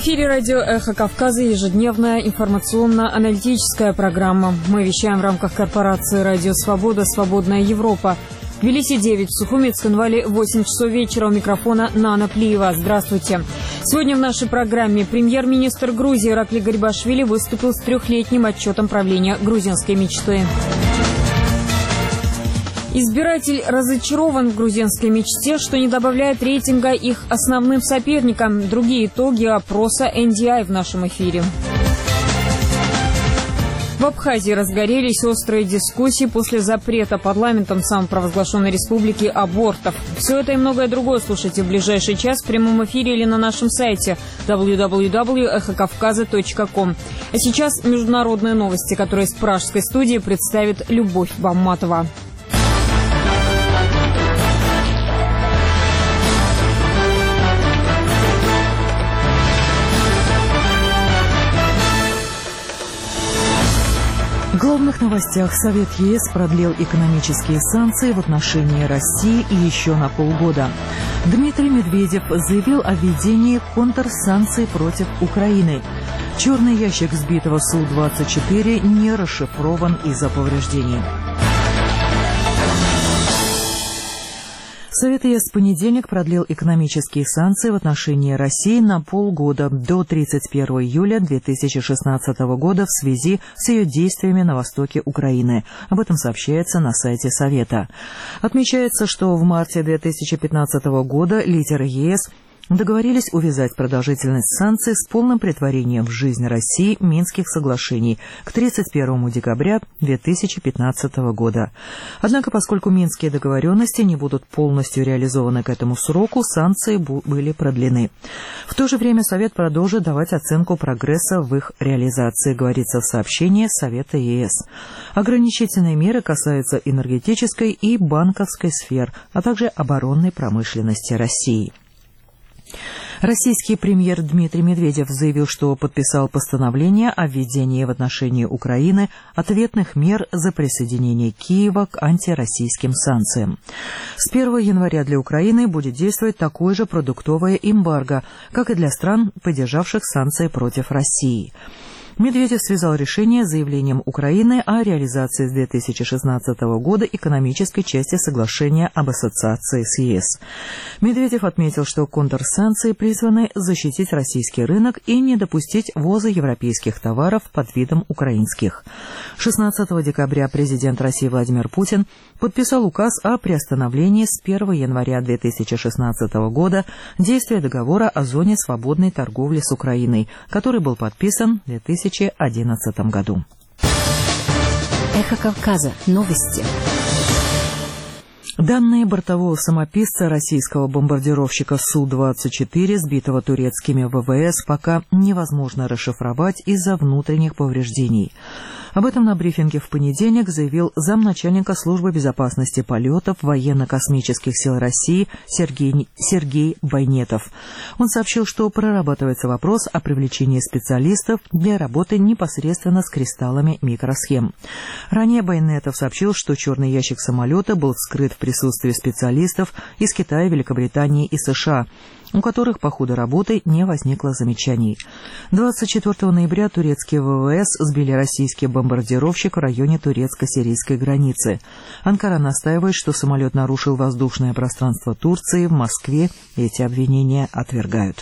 эфире радио «Эхо Кавказа» ежедневная информационно-аналитическая программа. Мы вещаем в рамках корпорации «Радио Свобода. Свободная Европа». В Тбилиси 9, в Сухуми, Цхинвале 8 часов вечера. У микрофона Нана Плиева. Здравствуйте. Сегодня в нашей программе премьер-министр Грузии Иракли Гарибашвили выступил с трехлетним отчетом правления грузинской мечты. Избиратель разочарован в грузинской мечте, что не добавляет рейтинга их основным соперникам. Другие итоги опроса NDI в нашем эфире. В Абхазии разгорелись острые дискуссии после запрета парламентом самопровозглашенной республики абортов. Все это и многое другое слушайте в ближайший час в прямом эфире или на нашем сайте www.эхокавказа.ком. А сейчас международные новости, которые из пражской студии представит Любовь Бамматова. В главных новостях Совет ЕС продлил экономические санкции в отношении России еще на полгода. Дмитрий Медведев заявил о введении контрсанкций против Украины. Черный ящик сбитого Су-24 не расшифрован из-за повреждений. Совет ЕС в понедельник продлил экономические санкции в отношении России на полгода, до 31 июля 2016 года в связи с ее действиями на востоке Украины. Об этом сообщается на сайте Совета. Отмечается, что в марте 2015 года лидеры ЕС договорились увязать продолжительность санкций с полным претворением в жизнь России Минских соглашений к 31 декабря 2015 года. Однако, поскольку минские договоренности не будут полностью реализованы к этому сроку, санкции были продлены. В то же время Совет продолжит давать оценку прогресса в их реализации, говорится в сообщении Совета ЕС. Ограничительные меры касаются энергетической и банковской сфер, а также оборонной промышленности России. Российский премьер Дмитрий Медведев заявил, что подписал постановление о введении в отношении Украины ответных мер за присоединение Киева к антироссийским санкциям. С 1 января для Украины будет действовать такое же продуктовое эмбарго, как и для стран, поддержавших санкции против России. Медведев связал решение с заявлением Украины о реализации с 2016 года экономической части соглашения об ассоциации с ЕС. Медведев отметил, что контрсанкции призваны защитить российский рынок и не допустить ввоза европейских товаров под видом украинских. 16 декабря президент России Владимир Путин подписал указ о приостановлении с 1 января 2016 года действия договора о зоне свободной торговли с Украиной, который был подписан в 2011 году. Эхо Кавказа. Новости. Данные бортового самописца российского бомбардировщика Су-24, сбитого турецкими ВВС, пока невозможно расшифровать из-за внутренних повреждений. Об этом на брифинге в понедельник заявил замначальника службы безопасности полетов военно-космических сил России Сергей Байнетов. Он сообщил, что прорабатывается вопрос о привлечении специалистов для работы непосредственно с кристаллами микросхем. Ранее Байнетов сообщил, что черный ящик самолета был вскрыт в присутствии специалистов из Китая, Великобритании и США, у которых по ходу работы не возникло замечаний. 24 ноября турецкие ВВС сбили российский бомбардировщик в районе турецко-сирийской границы. Анкара настаивает, что самолет нарушил воздушное пространство Турции. В Москве эти обвинения отвергают.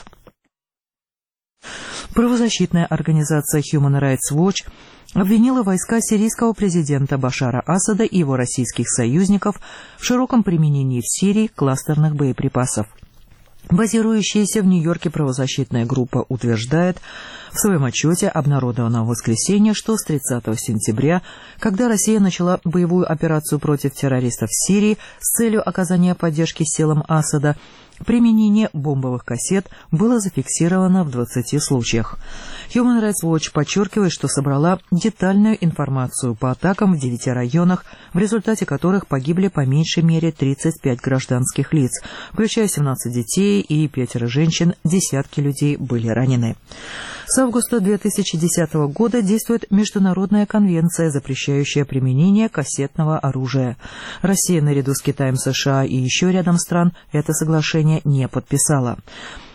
Правозащитная организация Human Rights Watch обвинила войска сирийского президента Башара Асада и его российских союзников в широком применении в Сирии кластерных боеприпасов. Базирующаяся в Нью-Йорке правозащитная группа утверждает в своем отчете, обнародованном в воскресенье, что с 30 сентября, когда Россия начала боевую операцию против террористов в Сирии с целью оказания поддержки силам Асада, применение бомбовых кассет было зафиксировано в 20 случаях. Human Rights Watch подчеркивает, что собрала детальную информацию по атакам в 9 районах, в результате которых погибли по меньшей мере 35 гражданских лиц, включая 17 детей и 5 женщин, десятки людей были ранены. С августа 2010 года действует Международная конвенция, запрещающая применение кассетного оружия. Россия наряду с Китаем, США и еще рядом стран это соглашение не подписала.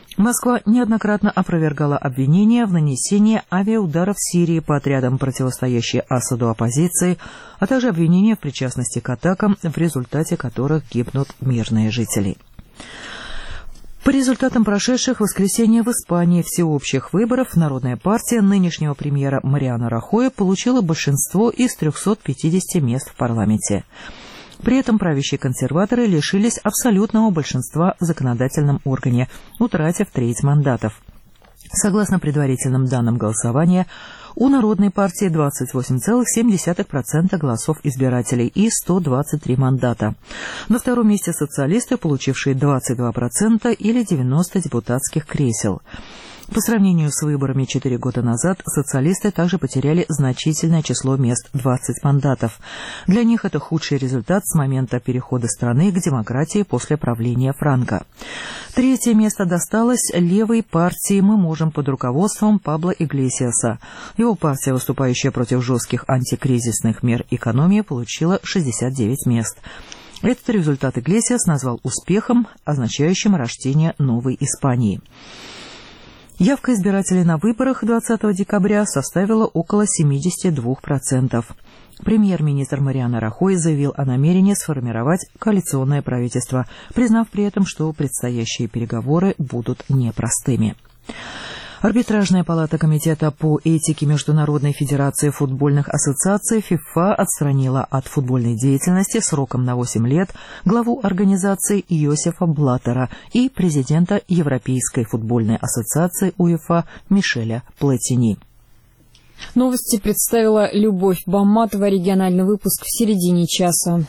Москва неоднократно опровергала обвинения в нанесении авиаударов в Сирии по отрядам, противостоящей Асаду оппозиции, а также обвинения в причастности к атакам, в результате которых гибнут мирные жители. По результатам прошедших в воскресенье в Испании всеобщих выборов Народная партия нынешнего премьера Мариано Рахоя получила большинство из 350 мест в парламенте. При этом правящие консерваторы лишились абсолютного большинства в законодательном органе, утратив треть мандатов. Согласно предварительным данным голосования, у Народной партии 28,7% голосов избирателей и 123 мандата. На втором месте социалисты, получившие 22% или 90 депутатских кресел. По сравнению с выборами 4 года назад, социалисты также потеряли значительное число мест – 20 мандатов. Для них это худший результат с момента перехода страны к демократии после правления Франко. Третье место досталось левой партии «Мы можем» под руководством Пабло Иглесиаса. Его партия, выступающая против жестких антикризисных мер экономии, получила 69 мест. Этот результат Иглесиас назвал успехом, означающим рождение новой Испании. Явка избирателей на выборах 20 декабря составила около 72%. Премьер-министр Мариано Рахой заявил о намерении сформировать коалиционное правительство, признав при этом, что предстоящие переговоры будут непростыми. Арбитражная палата Комитета по этике Международной федерации футбольных ассоциаций ФИФА отстранила от футбольной деятельности сроком на 8 лет главу организации Йосефа Блаттера и президента Европейской футбольной ассоциации УЕФА Мишеля Платини. Новости представила Любовь Бамматова. Региональный выпуск в середине часа.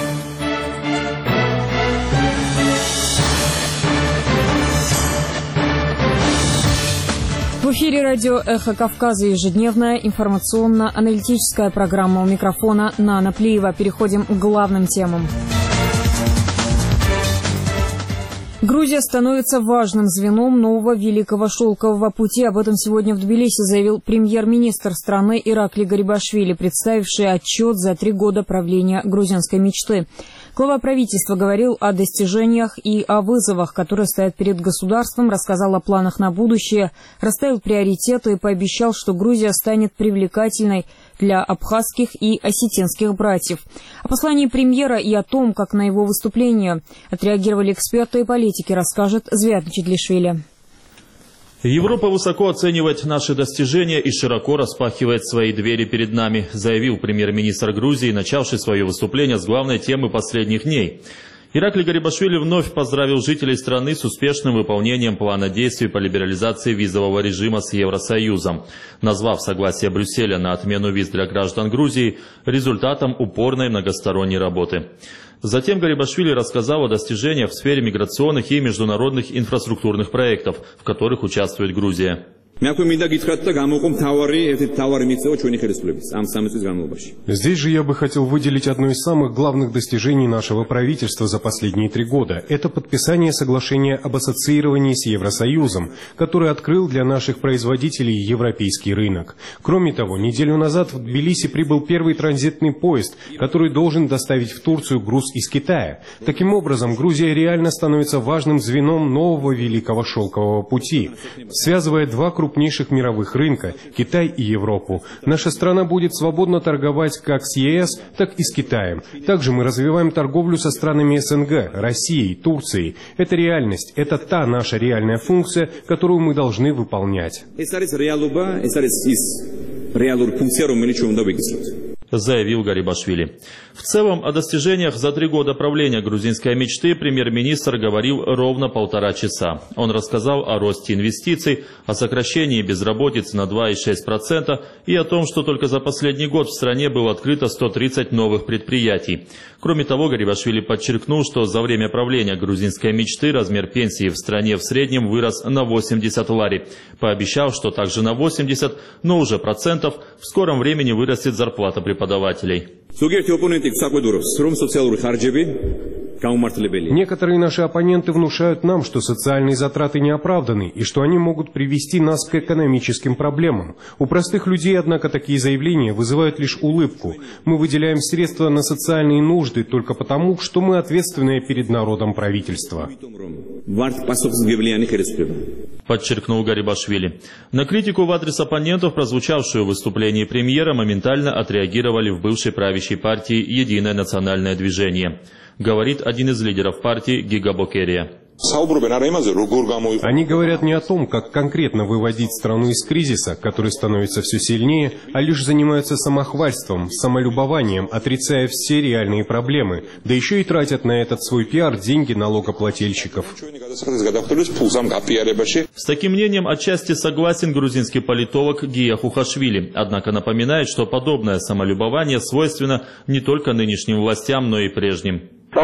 В эфире радио «Эхо Кавказа», ежедневная информационно-аналитическая программа. У микрофона Нана Плиева. Переходим к главным темам. Грузия становится важным звеном нового Великого Шелкового пути. Об этом сегодня в Тбилиси заявил премьер-министр страны Иракли Гарибашвили, представивший отчет за 3 года правления грузинской мечты. Глава правительства говорил о достижениях и о вызовах, которые стоят перед государством, рассказал о планах на будущее, расставил приоритеты и пообещал, что Грузия станет привлекательной для абхазских и осетинских братьев. О послании премьера и о том, как на его выступление отреагировали эксперты и политики, расскажет Звят Чедлишвили. Европа высоко оценивает наши достижения и широко распахивает свои двери перед нами, заявил премьер-министр Грузии, начавший свое выступление с главной темы последних дней. Иракли Гарибашвили вновь поздравил жителей страны с успешным выполнением плана действий по либерализации визового режима с Евросоюзом, назвав согласие Брюсселя на отмену виз для граждан Грузии результатом упорной многосторонней работы. Затем Гарибашвили рассказал о достижениях в сфере миграционных и международных инфраструктурных проектов, в которых участвует Грузия. Здесь же я бы хотел выделить одно из самых главных достижений нашего правительства за последние 3 года. Это подписание соглашения об ассоциировании с Евросоюзом, который открыл для наших производителей европейский рынок. Кроме того, неделю назад в Тбилиси прибыл первый транзитный поезд, который должен доставить в Турцию груз из Китая. Таким образом, Грузия реально становится важным звеном нового Великого Шелкового пути, связывая 2 крупнейших мировых рынка – Китай и Европу. Наша страна будет свободно торговать как с ЕС, так и с Китаем. Также мы развиваем торговлю со странами СНГ, Россией, Турцией. Это реальность, это та наша реальная функция, которую мы должны выполнять. Заявил Гарибашвили. В целом, о достижениях за 3 года правления грузинской мечты премьер-министр говорил ровно 1,5 часа. Он рассказал о росте инвестиций, о сокращении безработицы на 2,6% и о том, что только за последний год в стране было открыто 130 новых предприятий. Кроме того, Гарибашвили подчеркнул, что за время правления грузинской мечты размер пенсии в стране в среднем вырос на 80 лари. Пообещал, что также на 80, но уже процентов в скором времени вырастет зарплата преподавателей. Некоторые наши оппоненты внушают нам, что социальные затраты не оправданы и что они могут привести нас к экономическим проблемам. У простых людей, однако, такие заявления вызывают лишь улыбку. Мы выделяем средства на социальные нужды только потому, что мы ответственное перед народом правительство. Подчеркнул Гарибашвили. На критику в адрес оппонентов, прозвучавшую в выступлении премьера, моментально отреагировали в бывшей правящей партии «Единое национальное движение», говорит один из лидеров партии Гига Бокерия. Они говорят не о том, как конкретно выводить страну из кризиса, который становится все сильнее, а лишь занимаются самохвальством, самолюбованием, отрицая все реальные проблемы, да еще и тратят на этот свой пиар деньги налогоплательщиков. С таким мнением отчасти согласен грузинский политолог Гия Хухашвили, однако напоминает, что подобное самолюбование свойственно не только нынешним властям, но и прежним.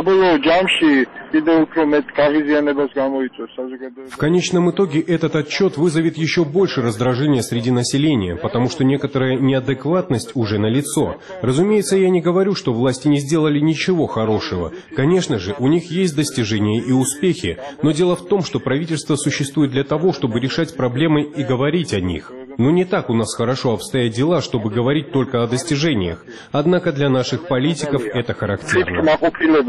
В конечном итоге этот отчет вызовет еще больше раздражения среди населения, потому что некоторая неадекватность уже налицо. Разумеется, я не говорю, что власти не сделали ничего хорошего. Конечно же, у них есть достижения и успехи, но дело в том, что правительство существует для того, чтобы решать проблемы и говорить о них. Но не так у нас хорошо обстоят дела, чтобы говорить только о достижениях. Однако для наших политиков это характерно.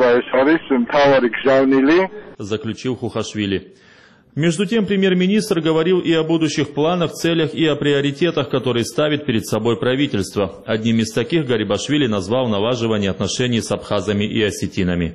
Заключил Хухашвили. Между тем, премьер-министр говорил и о будущих планах, целях и о приоритетах, которые ставит перед собой правительство. Одним из таких Гарибашвили назвал налаживание отношений с абхазами и осетинами.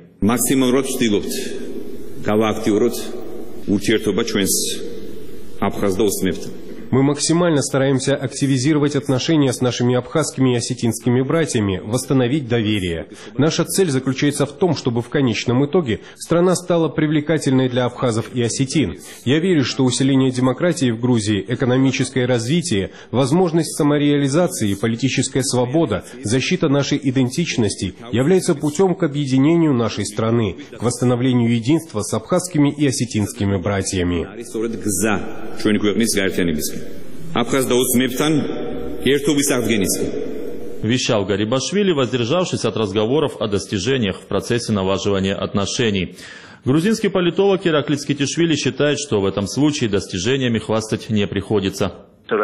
Мы максимально стараемся активизировать отношения с нашими абхазскими и осетинскими братьями, восстановить доверие. Наша цель заключается в том, чтобы в конечном итоге страна стала привлекательной для абхазов и осетин. Я верю, что усиление демократии в Грузии, экономическое развитие, возможность самореализации и политическая свобода, защита нашей идентичности является путем к объединению нашей страны, к восстановлению единства с абхазскими и осетинскими братьями. Вещал Гарибашвили, воздержавшись от разговоров о достижениях в процессе налаживания отношений. Грузинский политолог Ираклий Скитишвили считает, что в этом случае достижениями хвастать не приходится.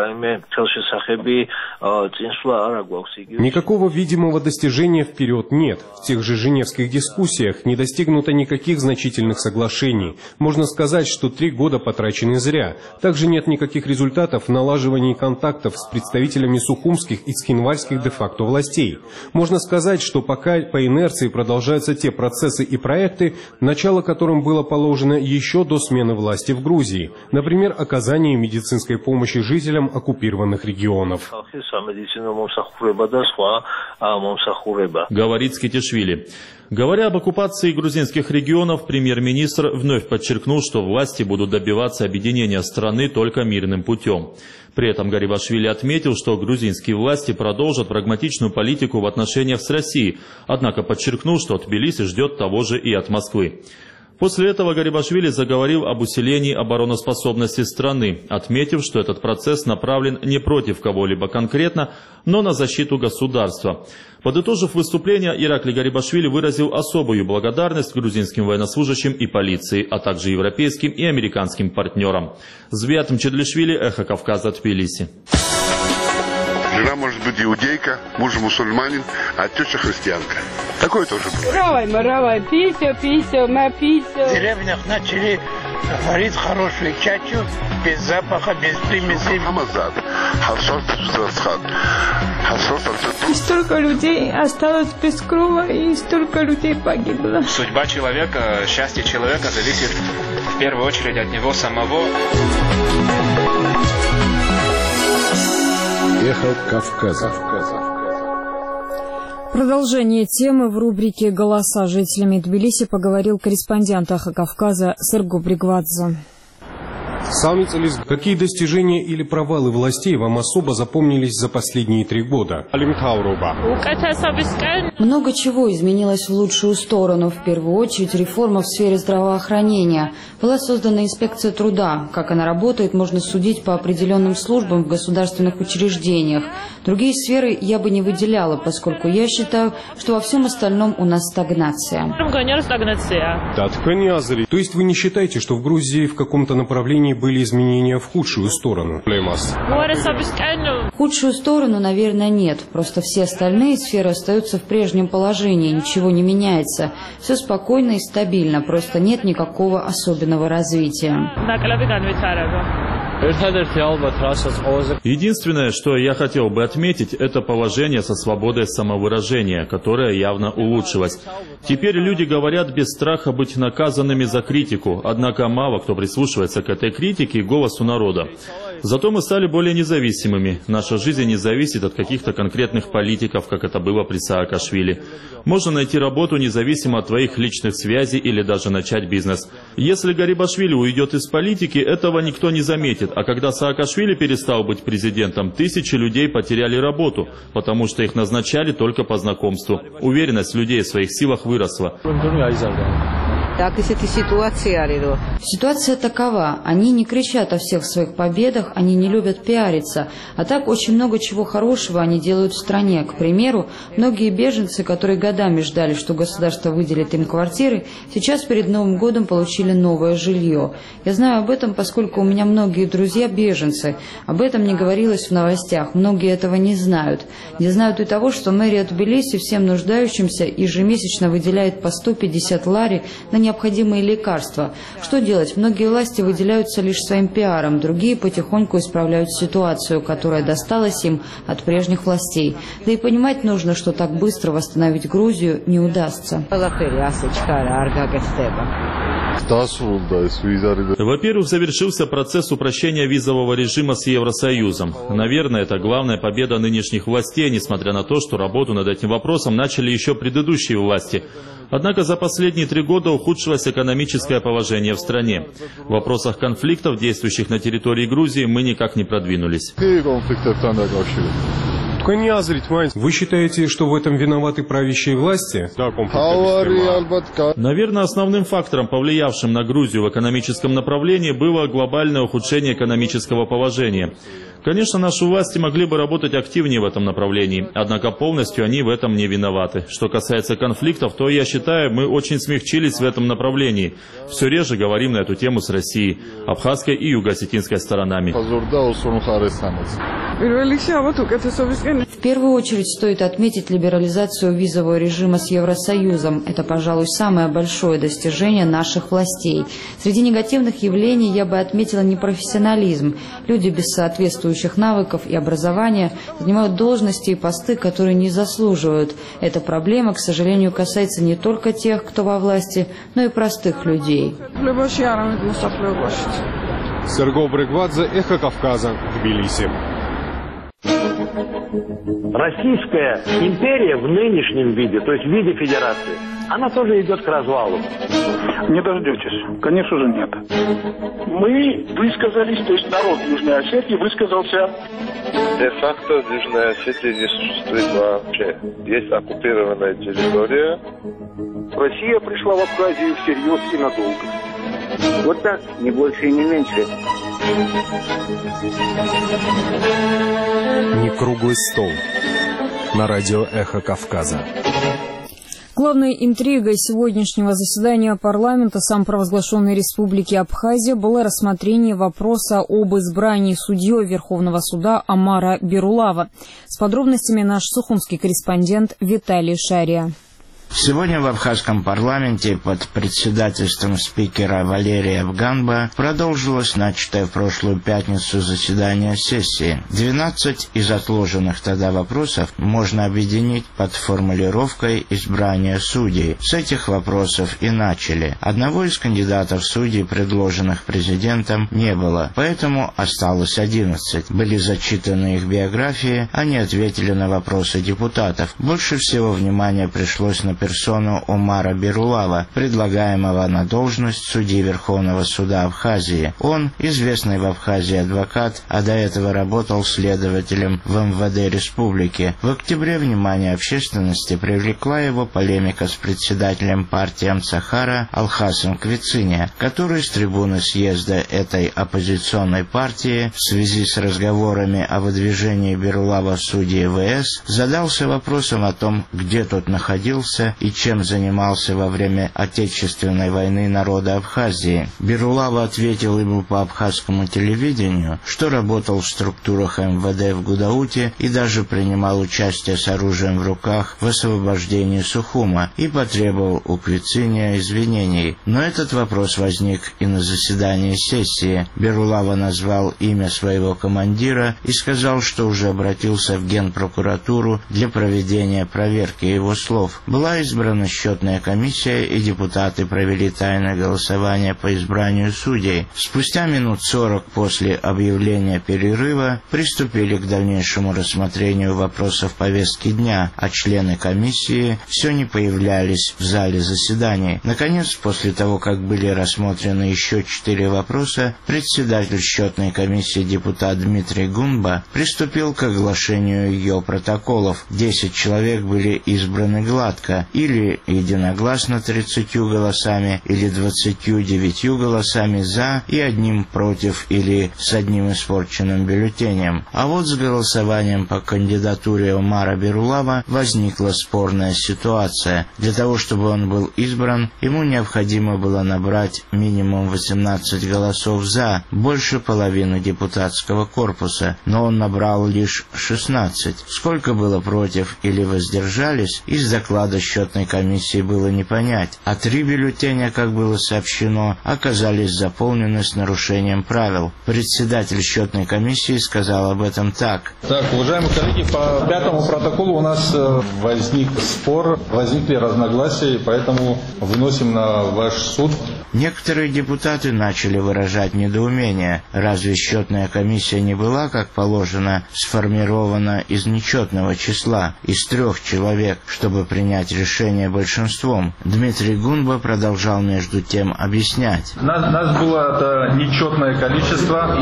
Никакого видимого достижения вперед нет. В тех же женевских дискуссиях не достигнуто никаких значительных соглашений. Можно сказать, что 3 года потрачены зря. Также нет никаких результатов в налаживании контактов с представителями сухумских и цхинвальских де-факто властей. Можно сказать, что пока по инерции продолжаются те процессы и проекты, начало которым было положено еще до смены власти в Грузии. Например, оказание медицинской помощи жителям оккупированных регионов. Говорит Скитишвили. Говоря об оккупации грузинских регионов, премьер-министр вновь подчеркнул, что власти будут добиваться объединения страны только мирным путем. При этом Гарибашвили отметил, что грузинские власти продолжат прагматичную политику в отношениях с Россией, однако подчеркнул, что Тбилиси ждет того же и от Москвы. После этого Гарибашвили заговорил об усилении обороноспособности страны, отметив, что этот процесс направлен не против кого-либо конкретно, но на защиту государства. Подытожив выступление, Ираклий Гарибашвили выразил особую благодарность грузинским военнослужащим и полиции, а также европейским и американским партнерам. Звят Мчедлишвили, Эхо Кавказа, Тбилиси. Жена может быть иудейка, муж мусульманин, а теща христианка. Такое тоже было. Равай, писю, на писю. В деревнях начали варить хорошую чачу, без запаха, без примесей. И столько людей осталось без крова, и столько людей погибло. Судьба человека, счастье человека зависит в первую очередь от него самого. Эхо Кавказа. Продолжение темы в рубрике «Голоса». Жителями Тбилиси поговорил корреспондент «Эхо Кавказа» Серго Бригвадзе. Какие достижения или провалы властей вам особо запомнились за последние 3 года? Много чего изменилось в лучшую сторону. В первую очередь реформа в сфере здравоохранения. Была создана инспекция труда. Как она работает, можно судить по определенным службам в государственных учреждениях. Другие сферы я бы не выделяла, поскольку я считаю, что во всем остальном у нас стагнация. То есть вы не считаете, что в Грузии в каком-то направлении были изменения в худшую сторону? В худшую сторону, наверное, нет. Просто все остальные сферы остаются в прежнем положении, ничего не меняется. Все спокойно и стабильно, просто нет никакого особенного развития. Единственное, что я хотел бы отметить, это положение со свободой самовыражения, которое явно улучшилось. Теперь люди говорят без страха быть наказанными за критику, однако мало кто прислушивается к этой критике и голосу народа. Зато мы стали более независимыми. Наша жизнь не зависит от каких-то конкретных политиков, как это было при Саакашвили. Можно найти работу независимо от твоих личных связей или даже начать бизнес. Если Гарибашвили уйдет из политики, этого никто не заметит. А когда Саакашвили перестал быть президентом, тысячи людей потеряли работу, потому что их назначали только по знакомству. Уверенность людей в своих силах выросла. Ситуация такова. Они не кричат о всех своих победах, они не любят пиариться. А так очень много чего хорошего они делают в стране. К примеру, многие беженцы, которые годами ждали, что государство выделит им квартиры, сейчас перед Новым годом получили новое жилье. Я знаю об этом, поскольку у меня многие друзья беженцы. Об этом не говорилось в новостях. Многие этого не знают. Не знают и того, что мэрия Тбилиси всем нуждающимся ежемесячно выделяет по 150 лари на необходимые лекарства. Что делать? Многие власти выделяются лишь своим пиаром, другие потихоньку исправляют ситуацию, которая досталась им от прежних властей. Да и понимать нужно, что так быстро восстановить Грузию не удастся. Во-первых, завершился процесс упрощения визового режима с Евросоюзом. Наверное, это главная победа нынешних властей, несмотря на то, что работу над этим вопросом начали еще предыдущие власти. Однако за последние 3 года ухудшилось экономическое положение в стране. В вопросах конфликтов, действующих на территории Грузии, мы никак не продвинулись. Вы считаете, что в этом виноваты правящие власти? Наверное, основным фактором, повлиявшим на Грузию в экономическом направлении, было глобальное ухудшение экономического положения. Конечно, наши власти могли бы работать активнее в этом направлении, однако полностью они в этом не виноваты. Что касается конфликтов, то, я считаю, мы очень смягчились в этом направлении. Все реже говорим на эту тему с Россией, Абхазской и Юго-Осетинской сторонами. В первую очередь стоит отметить либерализацию визового режима с Евросоюзом. Это, пожалуй, самое большое достижение наших властей. Среди негативных явлений я бы отметила непрофессионализм. Люди без соответствующих навыков и образования занимают должности и посты, которые не заслуживают. Эта проблема, к сожалению, касается не только тех, кто во власти, но и простых людей. Серго Брыгвадзе, Эхо Кавказа, Тбилиси. Российская империя в нынешнем виде, то есть в виде федерации, она тоже идет к развалу. Не дождетесь. Конечно же, нет. Мы высказались, то есть народ Южной Осетии высказался. Де-факто Южная Осетия не существует вообще. Есть оккупированная территория. Россия пришла в Абхазию всерьез и надолго. Вот так, не больше и не меньше. Не круглый стол. На радио «Эхо Кавказа». Главной интригой сегодняшнего заседания парламента самопровозглашенной Республики Абхазия было рассмотрение вопроса об избрании судьей Верховного суда Омара Берулава. С подробностями наш сухумский корреспондент Виталий Шария. Сегодня в абхазском парламенте под председательством спикера Валерия Бганба продолжилось начатое в прошлую пятницу заседание сессии. 12 из отложенных тогда вопросов можно объединить под формулировкой избрания судей. С этих вопросов и начали. Одного из кандидатов судей, предложенных президентом, не было, поэтому осталось 11. Были зачитаны их биографии, они ответили на вопросы депутатов. Больше всего внимания пришлось на персону Омара Берулава, предлагаемого на должность судьи Верховного суда Абхазии. Он известный в Абхазии адвокат, а до этого работал следователем в МВД республики. В октябре внимание общественности привлекла его полемика с председателем партии Амцахара Алхасом Квициня, который с трибуны съезда этой оппозиционной партии в связи с разговорами о выдвижении Берулава в судьи ВС задался вопросом о том, где тот находился и чем занимался во время Отечественной войны народа Абхазии. Берулава ответил ему по абхазскому телевидению, что работал в структурах МВД в Гудауте и даже принимал участие с оружием в руках в освобождении Сухума, и потребовал у Квициня извинений. Но этот вопрос возник и на заседании сессии. Берулава назвал имя своего командира и сказал, что уже обратился в Генпрокуратуру для проведения проверки его слов. Была избрана счетная комиссия, и депутаты провели тайное голосование по избранию судей. Спустя минут 40 после объявления перерыва приступили к дальнейшему рассмотрению вопросов повестки дня, а члены комиссии все не появлялись в зале заседаний. Наконец, после того, как были рассмотрены еще 4 вопроса, председатель счетной комиссии депутат Дмитрий Гунба приступил к оглашению ее протоколов. 10 человек были избраны гладко, или единогласно 30 голосами, или 29 голосами «за» и 1 против, или с 1 испорченным бюллетенем. А вот с голосованием по кандидатуре Омара Берулава возникла спорная ситуация. Для того, чтобы он был избран, ему необходимо было набрать минимум 18 голосов «за», больше половины депутатского корпуса, но он набрал лишь 16. Сколько было против или воздержались, из доклада счетной комиссии было не понять, а 3 бюллетеня, как было сообщено, оказались заполнены с нарушением правил. Председатель счетной комиссии сказал об этом так. Так, уважаемые коллеги, по 5-му протоколу у нас возник спор, возникли разногласия, и поэтому выносим на ваш суд. Некоторые депутаты начали выражать недоумение. Разве счетная комиссия не была, как положено, сформирована из нечетного числа, из 3 человек, чтобы принять решение большинством? Дмитрий Гунба продолжал между тем объяснять. Нас было это нечетное количество.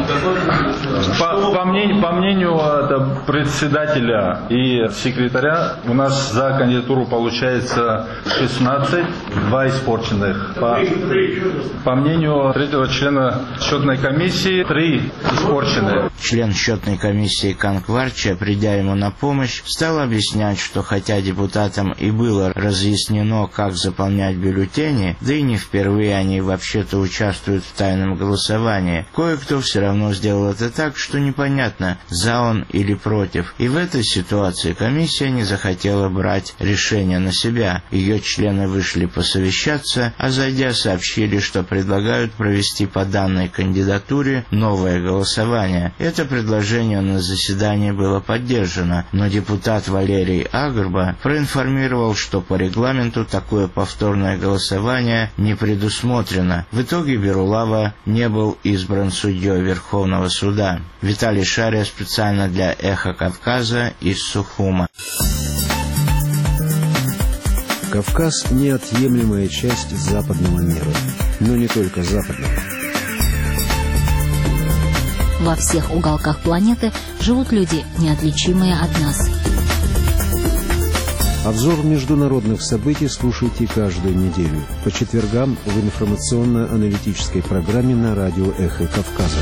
По мнению председателя и секретаря, у нас за кандидатуру получается 16, 2 испорченных. По мнению 3-го члена счетной комиссии, 3 испорченные. Член счетной комиссии Канкварча, придя ему на помощь, стал объяснять, что хотя депутатам и было разъяснено, как заполнять бюллетени, да и не впервые они вообще-то участвуют в тайном голосовании, кое-кто все равно сделал это так, что непонятно, за он или против. И в этой ситуации комиссия не захотела брать решение на себя. Ее члены вышли посовещаться, а зайдя сообщили, что предлагают провести по данной кандидатуре новое голосование. Это предложение на заседании было поддержано, но депутат Валерий Агрба проинформировал, что по регламенту такое повторное голосование не предусмотрено. В итоге Берулава не был избран судьей Верховного суда. Виталий Шария специально для «Эхо Кавказа» из Сухума. Кавказ – неотъемлемая часть западного мира, но не только западного. Во всех уголках планеты живут люди, неотличимые от нас. Обзор международных событий слушайте каждую неделю по четвергам в информационно-аналитической программе на радио «Эхо Кавказа».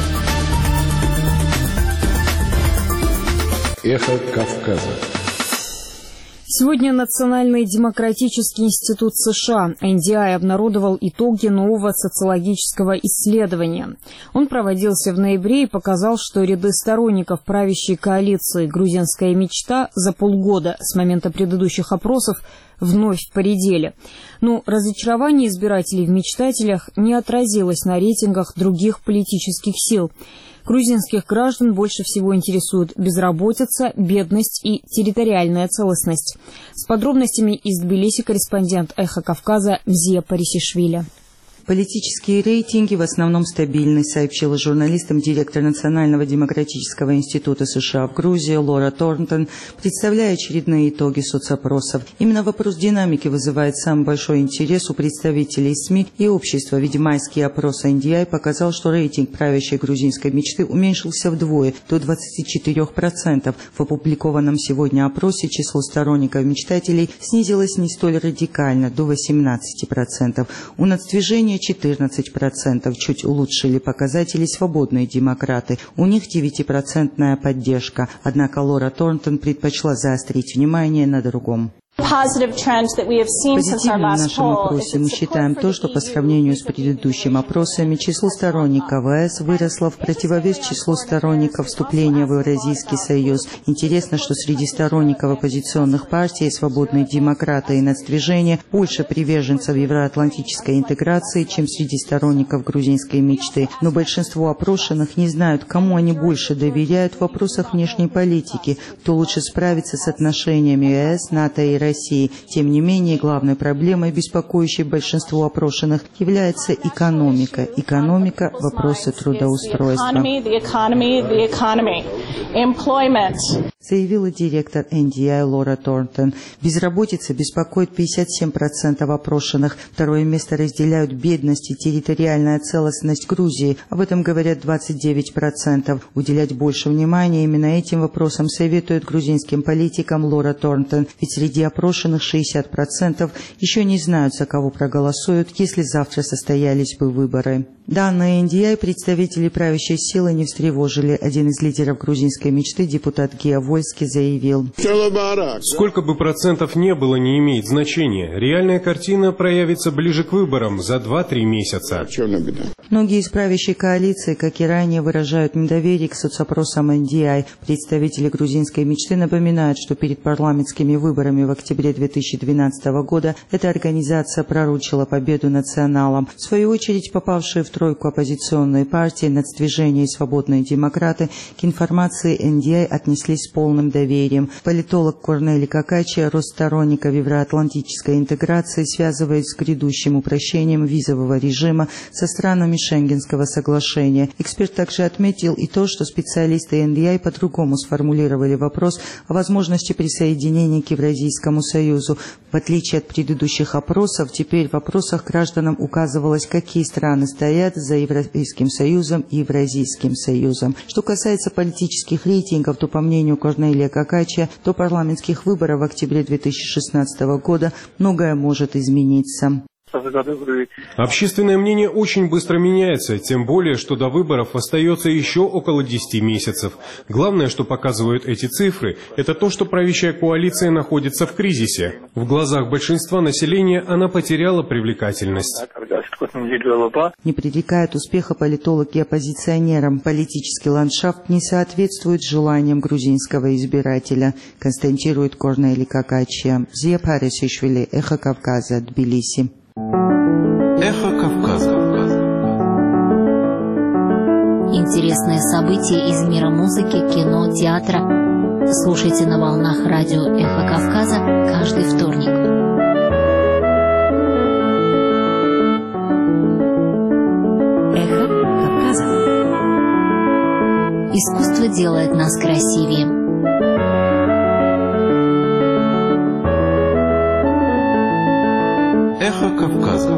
«Эхо Кавказа». Сегодня Национальный демократический институт США NDI обнародовал итоги нового социологического исследования. Он проводился в ноябре и показал, что ряды сторонников правящей коалиции «Грузинская мечта» за полгода с момента предыдущих опросов вновь поредели. Но разочарование избирателей в мечтателях не отразилось на рейтингах других политических сил. Грузинских граждан больше всего интересуют безработица, бедность и территориальная целостность. С подробностями из Тбилиси корреспондент «Эхо Кавказа» Мзия Парисишвили. Политические рейтинги в основном стабильны, сообщила журналистам директор Национального демократического института США в Грузии Лора Торнтон, представляя очередные итоги соцопросов. Именно вопрос динамики вызывает самый большой интерес у представителей СМИ и общества, ведь майский опрос NDI показал, что рейтинг правящей грузинской мечты уменьшился вдвое, до 24%. В опубликованном сегодня опросе число сторонников мечтателей снизилось не столь радикально, до 18%. У нацдвижения 14%, чуть улучшили показатели свободные демократы. У них 9% поддержка. Однако Лора Торнтон предпочла заострить внимание на другом. Позитивным в нашем опросе мы считаем то, что по сравнению с предыдущими опросами число сторонников АЭС выросло в противовес числу сторонников вступления в Евразийский союз. Интересно, что среди сторонников оппозиционных партий, свободные демократы и нацдвижения больше приверженцев евроатлантической интеграции, чем среди сторонников грузинской мечты. Но большинство опрошенных не знают, кому они больше доверяют в вопросах внешней политики, кто лучше справится с отношениями ЕС, НАТО и России. Тем не менее, главной проблемой, беспокоящей большинство опрошенных, является экономика. Экономика – вопросы трудоустройства. Заявила директор NDI Лора Торнтон. Безработица беспокоит 57% опрошенных. Второе место разделяют бедность и территориальная целостность Грузии. Об этом говорят 29%. Уделять больше внимания именно этим вопросам советует грузинским политикам Лора Торнтон. Ведь среди опрошенных 60% еще не знают, за кого проголосуют, если завтра состоялись бы выборы. Данные NDI представители правящей силы не встревожили. Один из лидеров грузинской мечты, депутат Гео Вольский, заявил: сколько бы процентов не было, не имеет значения. Реальная картина проявится ближе к выборам, за 2-3 месяца. Многие из правящей коалиции, как и ранее, выражают недоверие к соцопросам NDI. Представители грузинской мечты напоминают, что перед парламентскими выборами в октябре 2012 года эта организация пророчила победу националам. В свою очередь, попавшие в тройку оппозиционные партии, нацдвижение и свободные демократы к информации NDI отнеслись с полным доверием. Политолог Корнели Какачи рост сторонников евроатлантической интеграции связывает с грядущим упрощением визового режима со странами Шенгенского соглашения. Эксперт также отметил и то, что специалисты NDI по-другому сформулировали вопрос о возможности присоединения к Евразийскому союзу. В отличие от предыдущих опросов, теперь в вопросах гражданам указывалось, какие страны стоят за Европейским союзом и Евразийским союзом. Что касается политических рейтингов, то, по мнению Корнелия Какачи, до парламентских выборов в октябре 2016 года многое может измениться. Общественное мнение очень быстро меняется, тем более, что до выборов остается еще около 10 месяцев. Главное, что показывают эти цифры, это то, что правящая коалиция находится в кризисе. В глазах большинства населения она потеряла привлекательность. Не предрекает успеха политологи оппозиционерам. Политический ландшафт не соответствует желаниям грузинского избирателя, констатирует Корнели Какачи. Зия Парисишвили, Эхо Кавказа, Тбилиси. Эхо Кавказа. Интересные события из мира музыки, кино, театра. Слушайте на волнах радио Эхо Кавказа каждый вторник. Эхо Кавказа. Искусство делает нас красивее. Эхо Кавказа.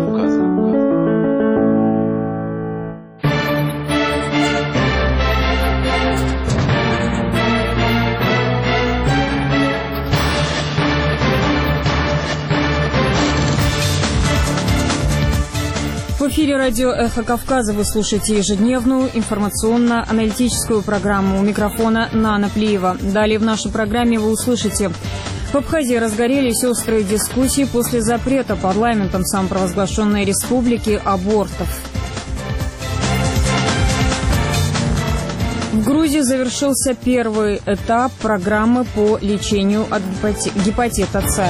В эфире радио «Эхо Кавказа» вы слушаете ежедневную информационно-аналитическую программу. У микрофона Нана Плиева. Далее в нашей программе вы услышите: в Абхазии разгорелись острые дискуссии после запрета парламентом самопровозглашенной республики абортов. В Грузии завершился первый этап программы по лечению от гепатита С.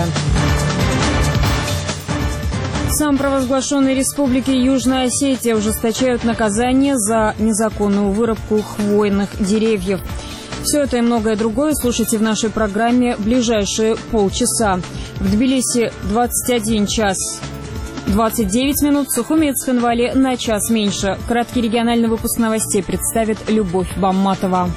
В самопровозглашенной республике Южная Осетия ужесточают наказание за незаконную вырубку хвойных деревьев. Все это и многое другое слушайте в нашей программе в ближайшие полчаса. В Тбилиси 21 час 29 минут. Сухуми и Цхинвали на час меньше. Краткий региональный выпуск новостей представит Любовь Бамматова.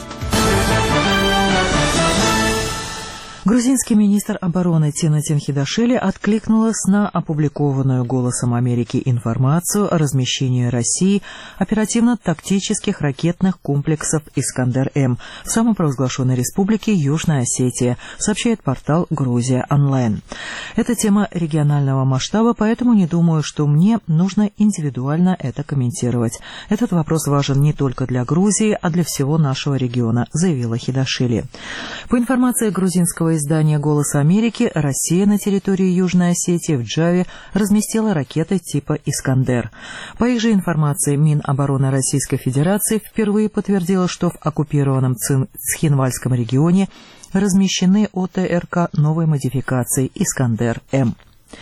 Грузинский министр обороны Тина Тинхидашвили откликнулась на опубликованную «Голосом Америки» информацию о размещении России оперативно-тактических ракетных комплексов «Искандер-М» в самопровозглашенной республике Южная Осетия, сообщает портал «Грузия онлайн». Это тема регионального масштаба, поэтому не думаю, что мне нужно индивидуально это комментировать. Этот вопрос важен не только для Грузии, а для всего нашего региона, заявила Хидашвили. По информации грузинского издания «Голос Америки», Россия на территории Южной Осетии в Джаве разместила ракеты типа «Искандер». По их же информации, Минобороны Российской Федерации впервые подтвердила, что в оккупированном Цхинвальском регионе размещены ОТРК новой модификации «Искандер-М».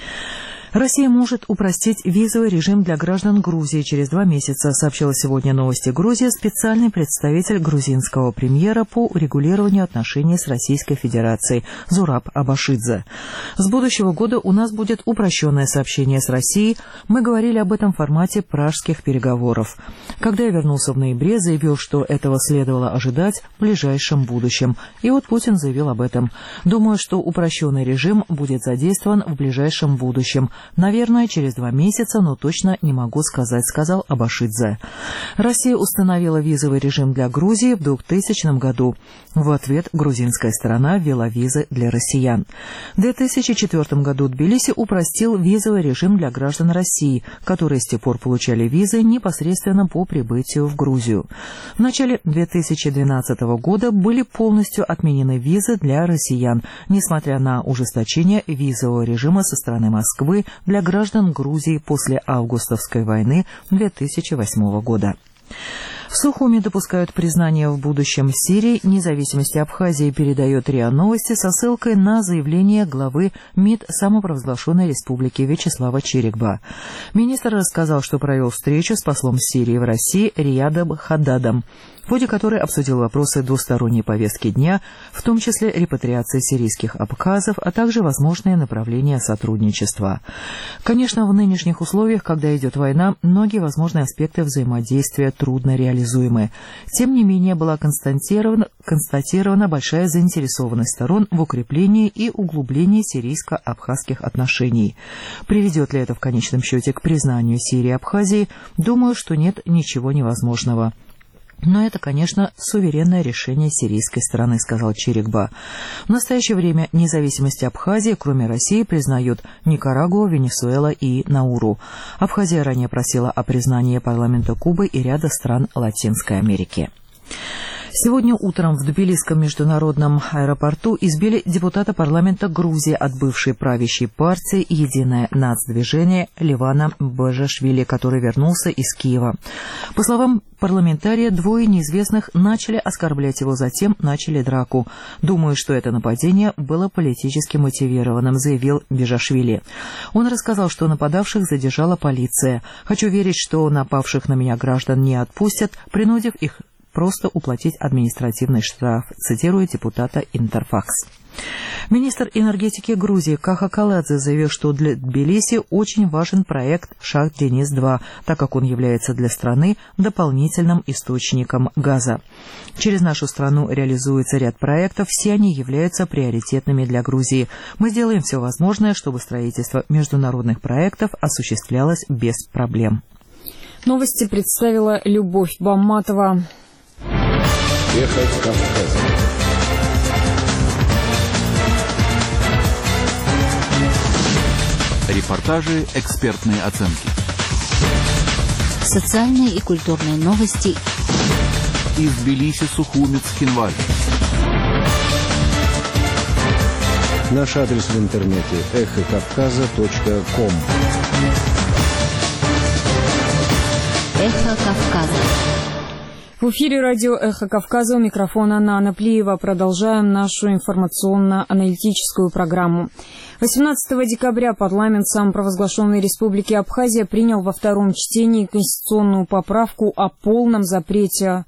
Россия может упростить визовый режим для граждан Грузии через 2 месяца, сообщила сегодня «Новости Грузии» специальный представитель грузинского премьера по урегулированию отношений с Российской Федерацией Зураб Абашидзе. С будущего года у нас будет упрощенное сообщение с Россией. Мы говорили об этом в формате пражских переговоров. Когда я вернулся в ноябре, заявил, что этого следовало ожидать в ближайшем будущем. И вот Путин заявил об этом. Думаю, что упрощенный режим будет задействован в ближайшем будущем. Наверное, через 2 месяца, но точно не могу сказать, сказал Абашидзе. Россия установила визовый режим для Грузии в 2000 году. В ответ грузинская сторона ввела визы для россиян. В 2004 году Тбилиси упростил визовый режим для граждан России, которые с тех пор получали визы непосредственно по прибытию в Грузию. В начале 2012 года были полностью отменены визы для россиян, несмотря на ужесточение визового режима со стороны Москвы для граждан Грузии после августовской войны 2008 года. В Сухуми допускают признание в будущем Сирии независимости Абхазии, передает РИА Новости со ссылкой на заявление главы МИД самопровозглашенной республики Вячеслава Чирикба. Министр рассказал, что провел встречу с послом Сирии в России Риядом Хаддадом, в ходе которой обсудил вопросы двусторонней повестки дня, в том числе репатриации сирийских абхазов, а также возможные направления сотрудничества. Конечно, в нынешних условиях, когда идет война, многие возможные аспекты взаимодействия трудно реализуемы. Тем не менее, была констатирована большая заинтересованность сторон в укреплении и углублении сирийско-абхазских отношений. Приведет ли это в конечном счете к признанию Сирии и Абхазии? Думаю, что нет ничего невозможного. Но это, конечно, суверенное решение сирийской стороны, сказал Чирикба. В настоящее время независимость Абхазии, кроме России, признают Никарагуа, Венесуэла и Науру. Абхазия ранее просила о признании парламента Кубы и ряда стран Латинской Америки. Сегодня утром в Тбилисском международном аэропорту избили депутата парламента Грузии от бывшей правящей партии «Единое нацдвижение» Левана Бажашвили, который вернулся из Киева. По словам парламентария, 2 неизвестных начали оскорблять его, затем начали драку. «Думаю, что это нападение было политически мотивированным», заявил Бажашвили. Он рассказал, что нападавших задержала полиция. «Хочу верить, что напавших на меня граждан не отпустят, принудив их просто уплатить административный штраф», цитирует депутата Интерфакс. Министр энергетики Грузии Каха Каладзе заявил, что для Тбилиси очень важен проект «Шах-Денис-2», так как он является для страны дополнительным источником газа. Через нашу страну реализуется ряд проектов, все они являются приоритетными для Грузии. Мы сделаем все возможное, чтобы строительство международных проектов осуществлялось без проблем. Новости представила Любовь Бамматова. Ехать Кавказа. Репортажи, экспертные оценки. Социальные и культурные новости. Из Тбилиси, Сухуми, Цхинвали. Наш адрес в интернете эхокавказа.ком. Эхо Кавказа. В эфире радио «Эхо Кавказа», у микрофона Нана Плиева. Продолжаем нашу информационно-аналитическую программу. 18 декабря парламент самопровозглашенной Республики Абхазия принял во втором чтении конституционную поправку о полном запрете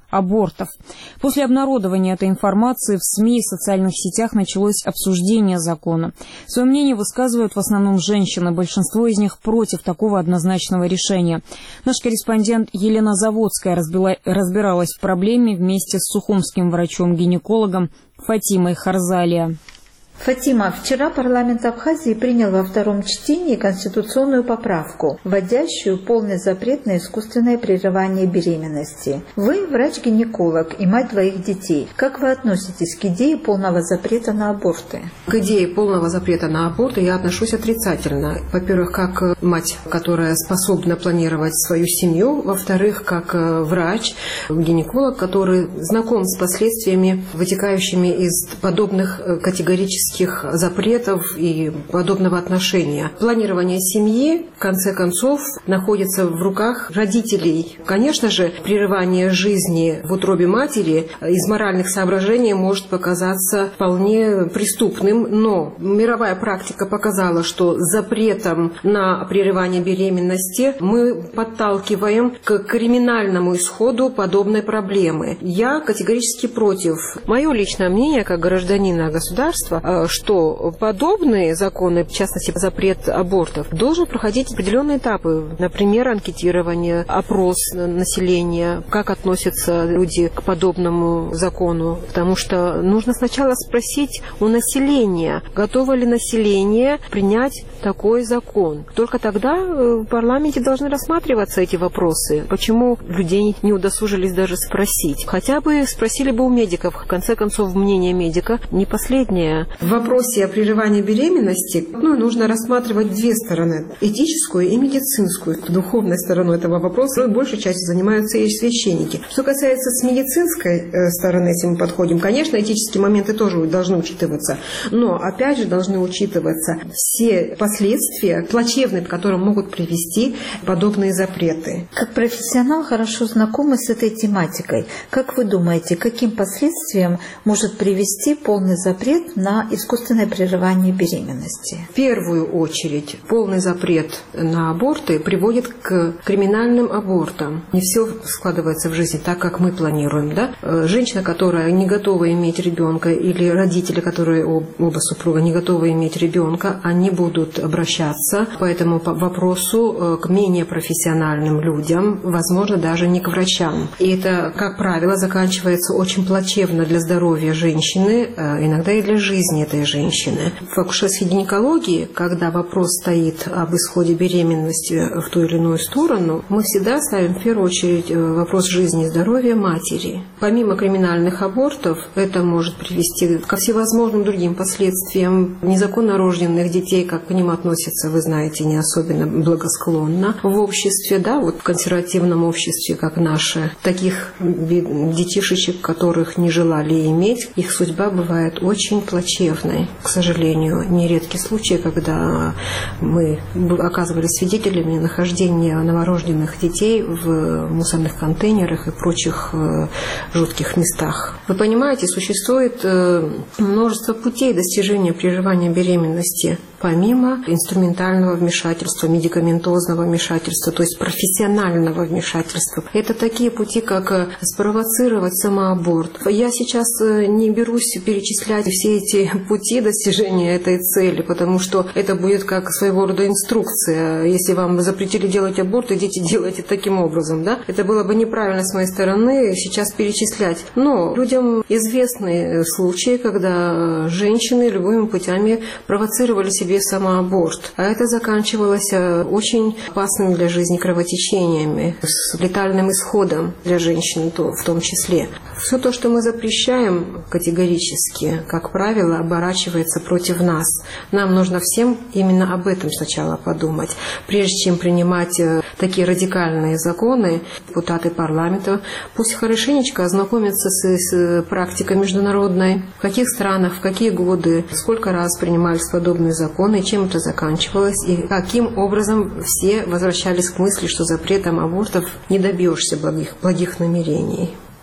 абортов. После обнародования этой информации в СМИ и социальных сетях началось обсуждение закона. Свое мнение высказывают в основном женщины. Большинство из них против такого однозначного решения. Наш корреспондент Елена Заводская разбиралась в проблеме вместе с сухумским врачом-гинекологом Фатимой Харзалия. Фатима, вчера парламент Абхазии принял во втором чтении конституционную поправку, вводящую полный запрет на искусственное прерывание беременности. Вы врач-гинеколог и мать двоих детей. Как вы относитесь к идее полного запрета на аборты? К идее полного запрета на аборты я отношусь отрицательно. Во-первых, как мать, которая способна планировать свою семью. Во-вторых, как врач, гинеколог, который знаком с последствиями, вытекающими из подобных категорических запретов и подобного отношения. Планирование семьи, в конце концов, находится в руках родителей. Конечно же, прерывание жизни в утробе матери из моральных соображений может показаться вполне преступным, но мировая практика показала, что запретом на прерывание беременности мы подталкиваем к криминальному исходу подобной проблемы. Я категорически против. Мое личное мнение, как гражданина государства, что подобные законы, в частности запрет абортов, должен проходить определенные этапы. Например, анкетирование, опрос населения, как относятся люди к подобному закону. Потому что нужно сначала спросить у населения, готово ли население принять такой закон. Только тогда в парламенте должны рассматриваться эти вопросы. Почему людей не удосужились даже спросить? Хотя бы спросили бы у медиков. В конце концов, мнение медика не последнее. В вопросе о прерывании беременности нужно рассматривать две стороны – этическую и медицинскую. Духовной стороной этого вопроса большей частью занимаются и священники. Что касается с медицинской стороны, если мы подходим, конечно, этические моменты тоже должны учитываться, но опять же должны учитываться все последствия плачевные, к которым могут привести подобные запреты. Как профессионал, хорошо знакомый с этой тематикой, как вы думаете, каким последствиям может привести полный запрет на искусственное прерывание беременности? В первую очередь, полный запрет на аборты приводит к криминальным абортам. Не все складывается в жизни так, как мы планируем. Да? Женщина, которая не готова иметь ребенка, или родители, которые оба супруга не готовы иметь ребенка, они будут обращаться по этому вопросу к менее профессиональным людям, возможно, даже не к врачам. И это, как правило, заканчивается очень плачевно для здоровья женщины, иногда и для жизни этой женщины. В акушерской гинекологии, когда вопрос стоит об исходе беременности в ту или иную сторону, мы всегда ставим в первую очередь вопрос жизни и здоровья матери. Помимо криминальных абортов, это может привести ко всевозможным другим последствиям. Незаконно рожденных детей, как к ним относятся, вы знаете, не особенно благосклонно в обществе, да, вот в консервативном обществе, как наше. Таких детишечек, которых не желали иметь, их судьба бывает очень плачевной. К сожалению, нередки случаи, когда мы оказывались свидетелями нахождения новорожденных детей в мусорных контейнерах и прочих жутких местах. Вы понимаете, существует множество путей достижения прерывания беременности, помимо инструментального вмешательства, медикаментозного вмешательства, то есть профессионального вмешательства. Это такие пути, как спровоцировать самоаборт. Я сейчас не берусь перечислять все эти пути достижения этой цели, потому что это будет как своего рода инструкция. Если вам запретили делать аборт, идите делайте таким образом. Да? Это было бы неправильно с моей стороны сейчас перечислять. Но людям известны случаи, когда женщины любыми путями провоцировали себе самоаборт. А это заканчивалось очень опасными для жизни кровотечениями, с летальным исходом для женщин в том числе. Все то, что мы запрещаем категорически, как правило, оборачивается против нас. Нам нужно всем именно об этом сначала подумать. Прежде чем принимать такие радикальные законы, депутаты парламента пусть хорошенечко ознакомятся с практикой международной, в каких странах, в какие годы, сколько раз принимались подобные законы, чем это заканчивалось, и каким образом все возвращались к мысли, что запретом абортов не добьешься благих намерений.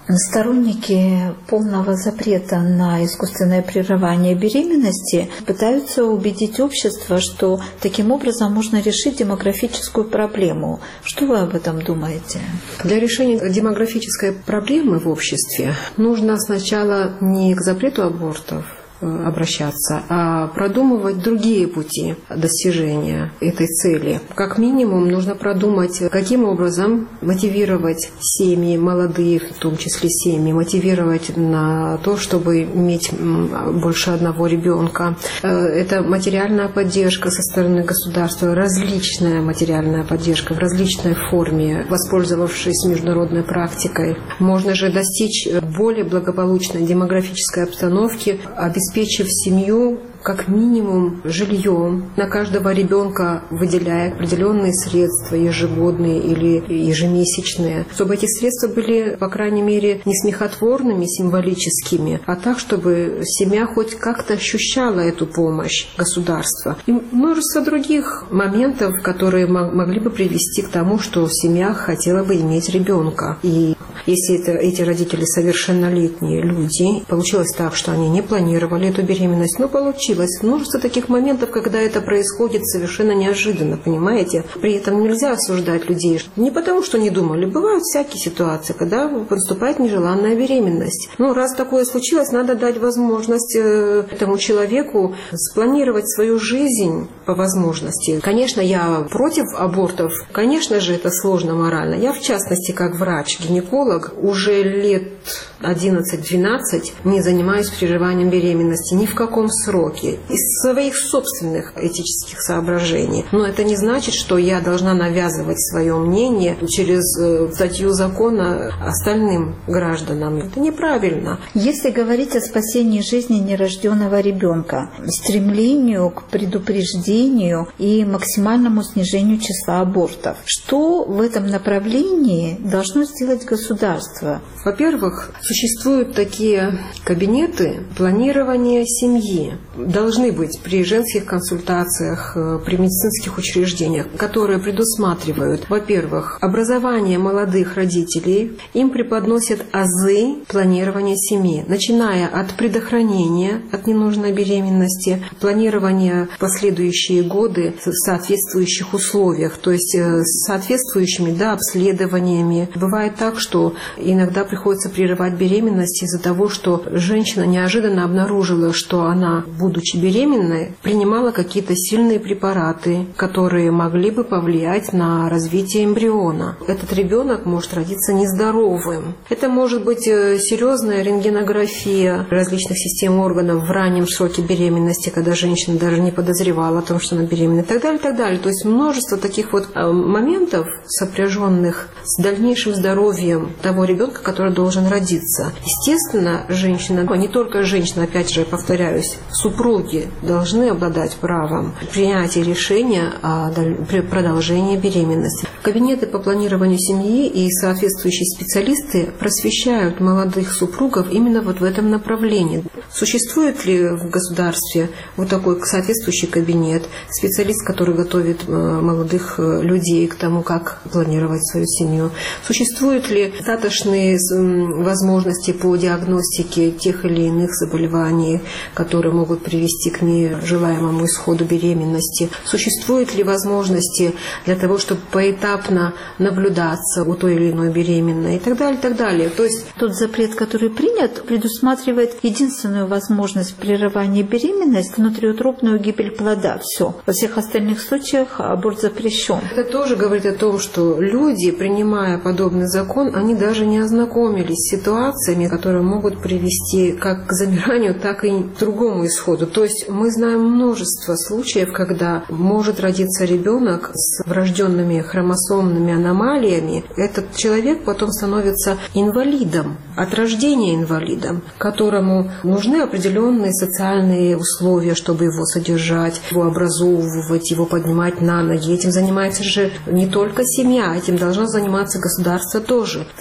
Сторонники полного запрета на искусственное прерывание беременности пытаются убедить общество, что таким образом можно решить демографическую проблему. Что вы об этом думаете? Для решения демографической проблемы в обществе нужно сначала не к запрету абортов обращаться, а продумывать другие пути достижения этой цели. Как минимум нужно продумать, каким образом мотивировать семьи, молодые, в том числе семьи, мотивировать на то, чтобы иметь больше одного ребенка. Это материальная поддержка со стороны государства, различная материальная поддержка в различной форме, воспользовавшись международной практикой. Можно же достичь более благополучной демографической обстановки, обеспечив семью как минимум жильем, на каждого ребенка выделяя определенные средства ежегодные или ежемесячные, чтобы эти средства были, по крайней мере, не смехотворными, символическими, а так, чтобы семья хоть как-то ощущала эту помощь государства. И множество других моментов, которые могли бы привести к тому, что семья хотела бы иметь ребенка. И если эти родители совершеннолетние люди, получилось так, что они не планировали эту беременность, но получилось. Множество таких моментов, когда это происходит совершенно неожиданно, понимаете? При этом нельзя осуждать людей. Не потому, что не думали. Бывают всякие ситуации, когда наступает нежеланная беременность. Но раз такое случилось, надо дать возможность этому человеку спланировать свою жизнь по возможности. Конечно, я против абортов. Конечно же, это сложно морально. Я, в частности, как врач-гинеколог, уже лет 11-12 не занимаюсь прерыванием беременности ни в каком сроке. Из своих собственных этических соображений. Но это не значит, что я должна навязывать свое мнение через статью закона остальным гражданам. Это неправильно. Если говорить о спасении жизни нерожденного ребенка, стремлению к предупреждению и максимальному снижению числа абортов, что в этом направлении должно сделать государство? Во-первых, существуют такие кабинеты планирования семьи. Должны быть при женских консультациях, при медицинских учреждениях, которые предусматривают, во-первых, образование молодых родителей, им преподносят азы планирования семьи, начиная от предохранения от ненужной беременности, планирования в последующие годы в соответствующих условиях, то есть с соответствующими обследованиями. Бывает так, что иногда приходится прерывать беременность из-за того, что женщина неожиданно обнаружила, что она, будучи беременной, принимала какие-то сильные препараты, которые могли бы повлиять на развитие эмбриона. Этот ребенок может родиться нездоровым. Это может быть серьезная рентгенография различных систем органов в раннем сроке беременности, когда женщина даже не подозревала о том, что она беременна, и так далее, и так далее. То есть множество таких вот моментов, сопряженных с дальнейшим здоровьем того ребенка, который должен родиться. Естественно, женщина, не только женщина, опять же, повторяюсь, супруги должны обладать правом принятия решения о продолжении беременности. Кабинеты по планированию семьи и соответствующие специалисты просвещают молодых супругов именно вот в этом направлении. Существует ли в государстве вот такой соответствующий кабинет, специалист, который готовит молодых людей к тому, как планировать свою семью? Существуют ли достаточные возможности по диагностике тех или иных заболеваний, которые могут привести к нежелаемому исходу беременности? Существуют ли возможности для того, чтобы поэтапно наблюдаться у той или иной беременной и так далее, и так далее. То есть тот запрет, который принят, предусматривает единственную возможность прерывания беременности — внутриутробную гибель плода. Все. Во всех остальных случаях аборт запрещен. Это тоже говорит о том, что люди, принимая подобный закон, они даже не ознакомились с ситуациями, которые могут привести как к замиранию, так и к другому исходу. То есть мы знаем множество случаев, когда может родиться ребенок с врожденными хромосомными аномалиями. Этот человек потом становится инвалидом, от рождения инвалидом, которому нужны определенные социальные условия, чтобы его содержать, его образовывать, его поднимать на ноги. Этим занимается же не только семья, этим должно заниматься государство тоже. И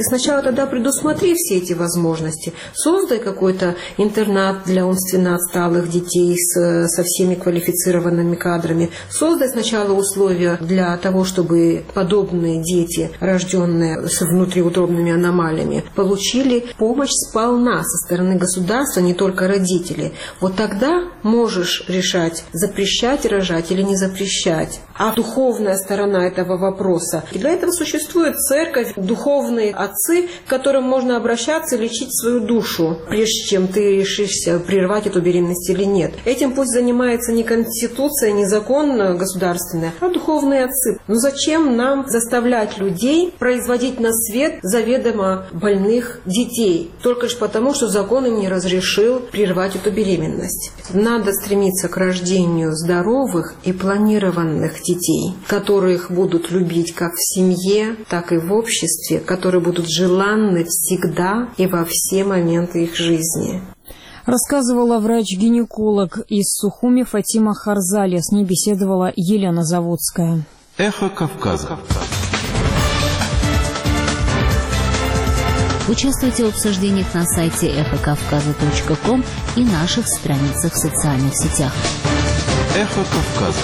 сначала тогда предусмотри все эти возможности. Создай какой-то интернат для умственно отсталых детей со всеми квалифицированными кадрами. Создай сначала условия для того, чтобы подобные дети, рожденные с внутриутробными аномалиями, получили помощь сполна со стороны государства, не только родителей. Вот тогда можешь решать, запрещать рожать или не запрещать. А духовная сторона этого вопроса. И для этого существует церковь, духовные отцы, к которым можно обращаться и лечить свою душу, прежде чем ты решишься прервать эту беременность или нет. Этим пусть занимается не конституция, не закон государственный, а духовные отцы. Но зачем нам заставлять людей производить на свет заведомо больных детей? Только лишь потому, что закон им не разрешил прервать эту беременность. Надо стремиться к рождению здоровых и планированных детей, которых будут любить как в семье, так и в обществе, которые будут желанны всегда и во все моменты их жизни. Рассказывала врач-гинеколог из Сухуми Фатима Харзали. С ней беседовала Елена Заводская. Эхо Кавказа. Участвуйте в обсуждениях на сайте эхокавказа.ком и наших страницах в социальных сетях. Эхо Кавказа.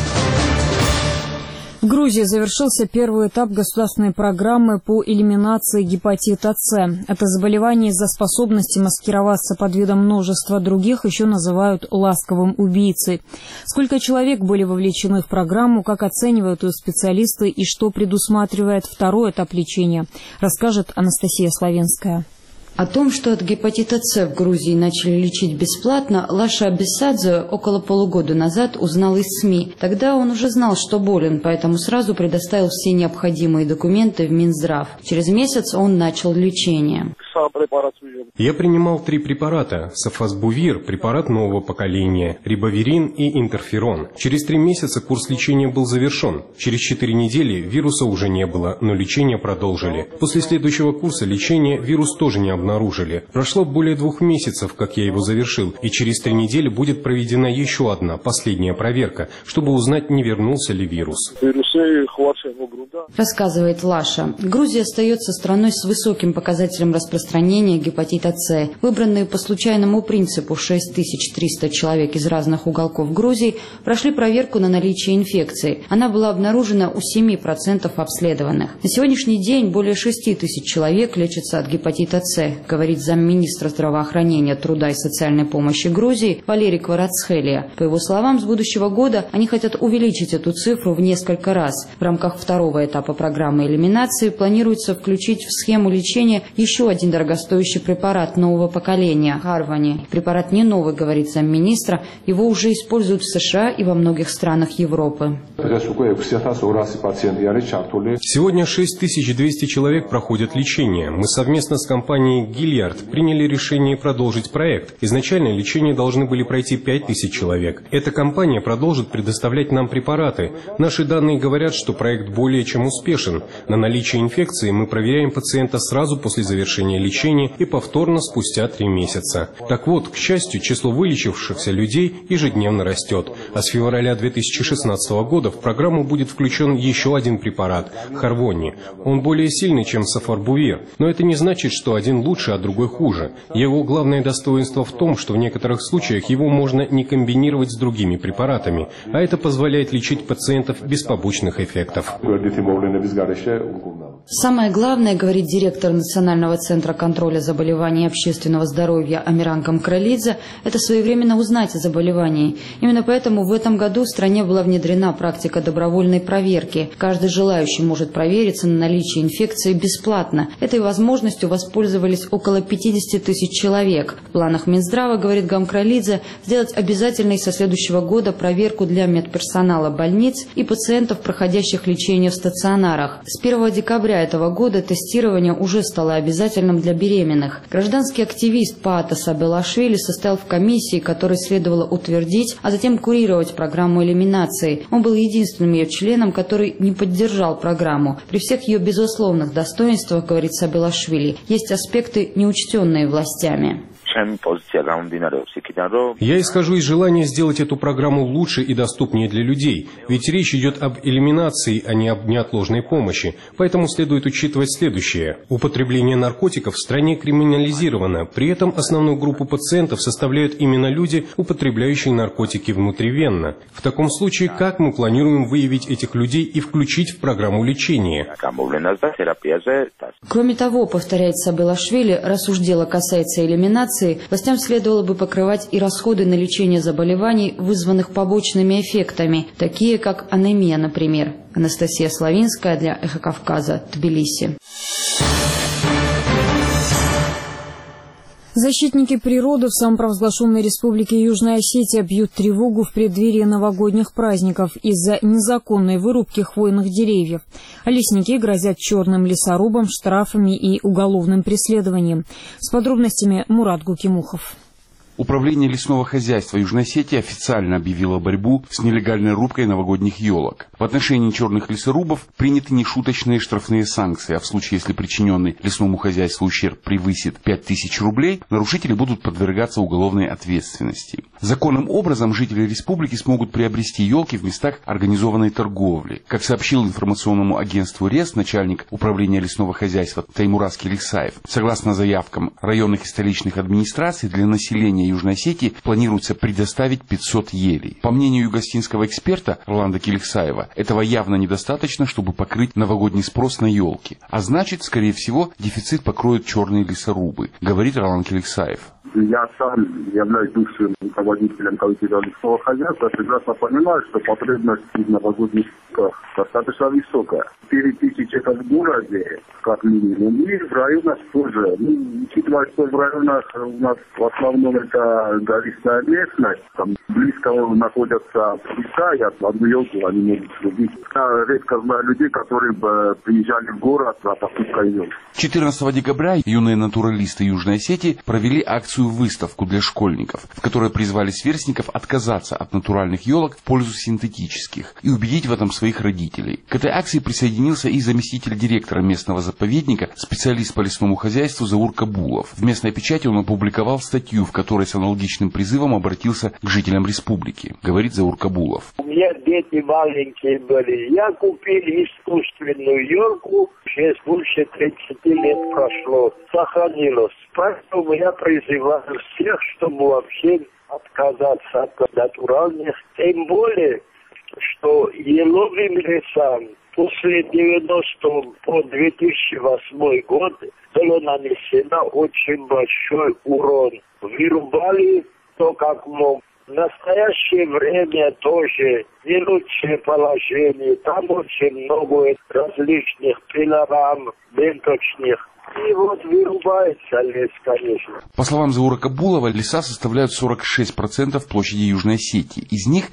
В Грузии завершился первый этап государственной программы по элиминации гепатита С. Это заболевание из-за способности маскироваться под видом множества других еще называют ласковым убийцей. Сколько человек были вовлечены в программу, как оценивают ее специалисты и что предусматривает второй этап лечения, расскажет Анастасия Славенская. О том, что от гепатита С в Грузии начали лечить бесплатно, Лаша Абиссадзе около полугода назад узнал из СМИ. Тогда он уже знал, что болен, поэтому сразу предоставил все необходимые документы в Минздрав. Через месяц он начал лечение. Я принимал 3 препарата: Софосбувир, препарат нового поколения, рибавирин и интерферон. Через 3 месяца курс лечения был завершен. Через 4 недели вируса уже не было, но лечение продолжили. После следующего курса лечения вирус тоже не обнаружили. Прошло более 2 месяцев, как я его завершил, и через 3 недели будет проведена еще одна, последняя проверка, чтобы узнать, не вернулся ли вирус. Рассказывает Лаша. Грузия остается страной с высоким показателем распространения гепатита С. Выбранные по случайному принципу 6300 человек из разных уголков Грузии прошли проверку на наличие инфекции. Она была обнаружена у 7% обследованных. На сегодняшний день более 6000 человек лечатся от гепатита С, говорит замминистра здравоохранения, труда и социальной помощи Грузии Валерий Кварацхелия. По его словам, с будущего года они хотят увеличить эту цифру в несколько раз. В рамках второго этапа программы элиминации планируется включить в схему лечения еще один дорогостоящий препарат нового поколения – Харвани. Препарат не новый, говорит замминистра, его уже используют в США и во многих странах Европы. Сегодня 6200 человек проходят лечение. Мы совместно с компанией Гильярд приняли решение продолжить проект. Изначально лечение должны были пройти 5000 человек. Эта компания продолжит предоставлять нам препараты. Наши данные говорят, что проект более чем успешен. На наличие инфекции мы проверяем пациента сразу после завершения лечения и повторно спустя 3 месяца. Так вот, к счастью, число вылечившихся людей ежедневно растет. А с февраля 2016 года в программу будет включен еще один препарат – Харвони. Он более сильный, чем Софосбувир. Но это не значит, что один лучше, а другой хуже. Его главное достоинство в том, что в некоторых случаях его можно не комбинировать с другими препаратами, а это позволяет лечить пациентов без побочных эффектов. Самое главное, говорит директор Национального центра контроля заболеваний и общественного здоровья Амиран Камкралидзе, это своевременно узнать о заболевании. Именно поэтому в этом году в стране была внедрена практика добровольной проверки. Каждый желающий может провериться на наличие инфекции бесплатно. Этой возможностью воспользовались около 50 000 человек. В планах Минздрава, говорит Камкралидзе, сделать обязательной со следующего года проверку для медперсонала больниц и пациентов, проходящих лечение в стационарах. С 1 декабря этого года тестирование уже стало обязательным для беременных. Гражданский активист Паата Сабелашвили состоял в комиссии, которой следовало утвердить, а затем курировать программу элиминации. Он был единственным ее членом, который не поддержал программу. При всех ее безусловных достоинствах, говорит Сабелашвили, есть аспекты, неучтенные властями. Я исхожу из желания сделать эту программу лучше и доступнее для людей, ведь речь идет об элиминации, а не об неотложной помощи. Поэтому следует учитывать следующее. Употребление наркотиков в стране криминализировано, при этом основную группу пациентов составляют именно люди, употребляющие наркотики внутривенно. В таком случае, как мы планируем выявить этих людей и включить в программу лечения? Кроме того, повторяет Сабилашвили, раз уж дело касается элиминации, властям следовало бы покрывать и расходы на лечение заболеваний, вызванных побочными эффектами, такие как анемия, например. Анастасия Славинская для «Эхо Кавказа», Тбилиси. Защитники природы в самопровозглашенной республике Южная Осетия бьют тревогу в преддверии новогодних праздников из-за незаконной вырубки хвойных деревьев. Лесники грозят черным лесорубам, штрафами и уголовным преследованием. С подробностями Мурат Гукимухов. Управление лесного хозяйства Южной Осетии официально объявило борьбу с нелегальной рубкой новогодних елок. В отношении черных лесорубов приняты нешуточные штрафные санкции, а в случае, если причиненный лесному хозяйству ущерб превысит 5000 рублей, нарушители будут подвергаться уголовной ответственности. Законным образом жители республики смогут приобрести елки в местах организованной торговли. Как сообщил информационному агентству РЕС начальник управления лесного хозяйства Таймураз Келексаев, согласно заявкам районных и столичных администраций, для населения Южной Осетии планируется предоставить 500 елей. По мнению югостинского эксперта Роланда Келексаева, этого явно недостаточно, чтобы покрыть новогодний спрос на елки. А значит, скорее всего, дефицит покроют черные лесорубы, говорит Роланд Келексаев. Я сам являюсь бывшим руководителем коллектива лесного хозяйства, прекрасно понимаю, что потребность в новогодних елках достаточно высокая. 4000 это в городе, как минимум, и в районах тоже. Учитывая, что в районах у нас в основном это гористая местность, там близко находятся леса, и одну елку они могут срубить. Я редко знаю людей, которые бы приезжали в город за покупкой елки. 14 декабря юные натуралисты Южной Осетии провели акцию-выставку для школьников, в которой призвали сверстников отказаться от натуральных елок в пользу синтетических и убедить в этом своих родителей. К этой акции присоединился и заместитель директора местного заповедника, специалист по лесному хозяйству Заур Кабулов. В местной печати он опубликовал статью, в которой с аналогичным призывом обратился к жителям республики, говорит Заур Кабулов. У меня дети маленькие были. Я купил искусственную елку, сейчас больше 30 лет прошло, сохранилось. Поэтому я призываю всех, чтобы вообще отказаться от натуральных, тем более, что еловым лесам после 90 по 2008 год было нанесено очень большой урон. Вырубали то, как мог. В настоящее время тоже не лучшее положение. Там очень много различных пилорам, ленточных. И вот вырубается лес, конечно. По словам Заура Кабулова, леса составляют 46% площади Южной Осетии. Из них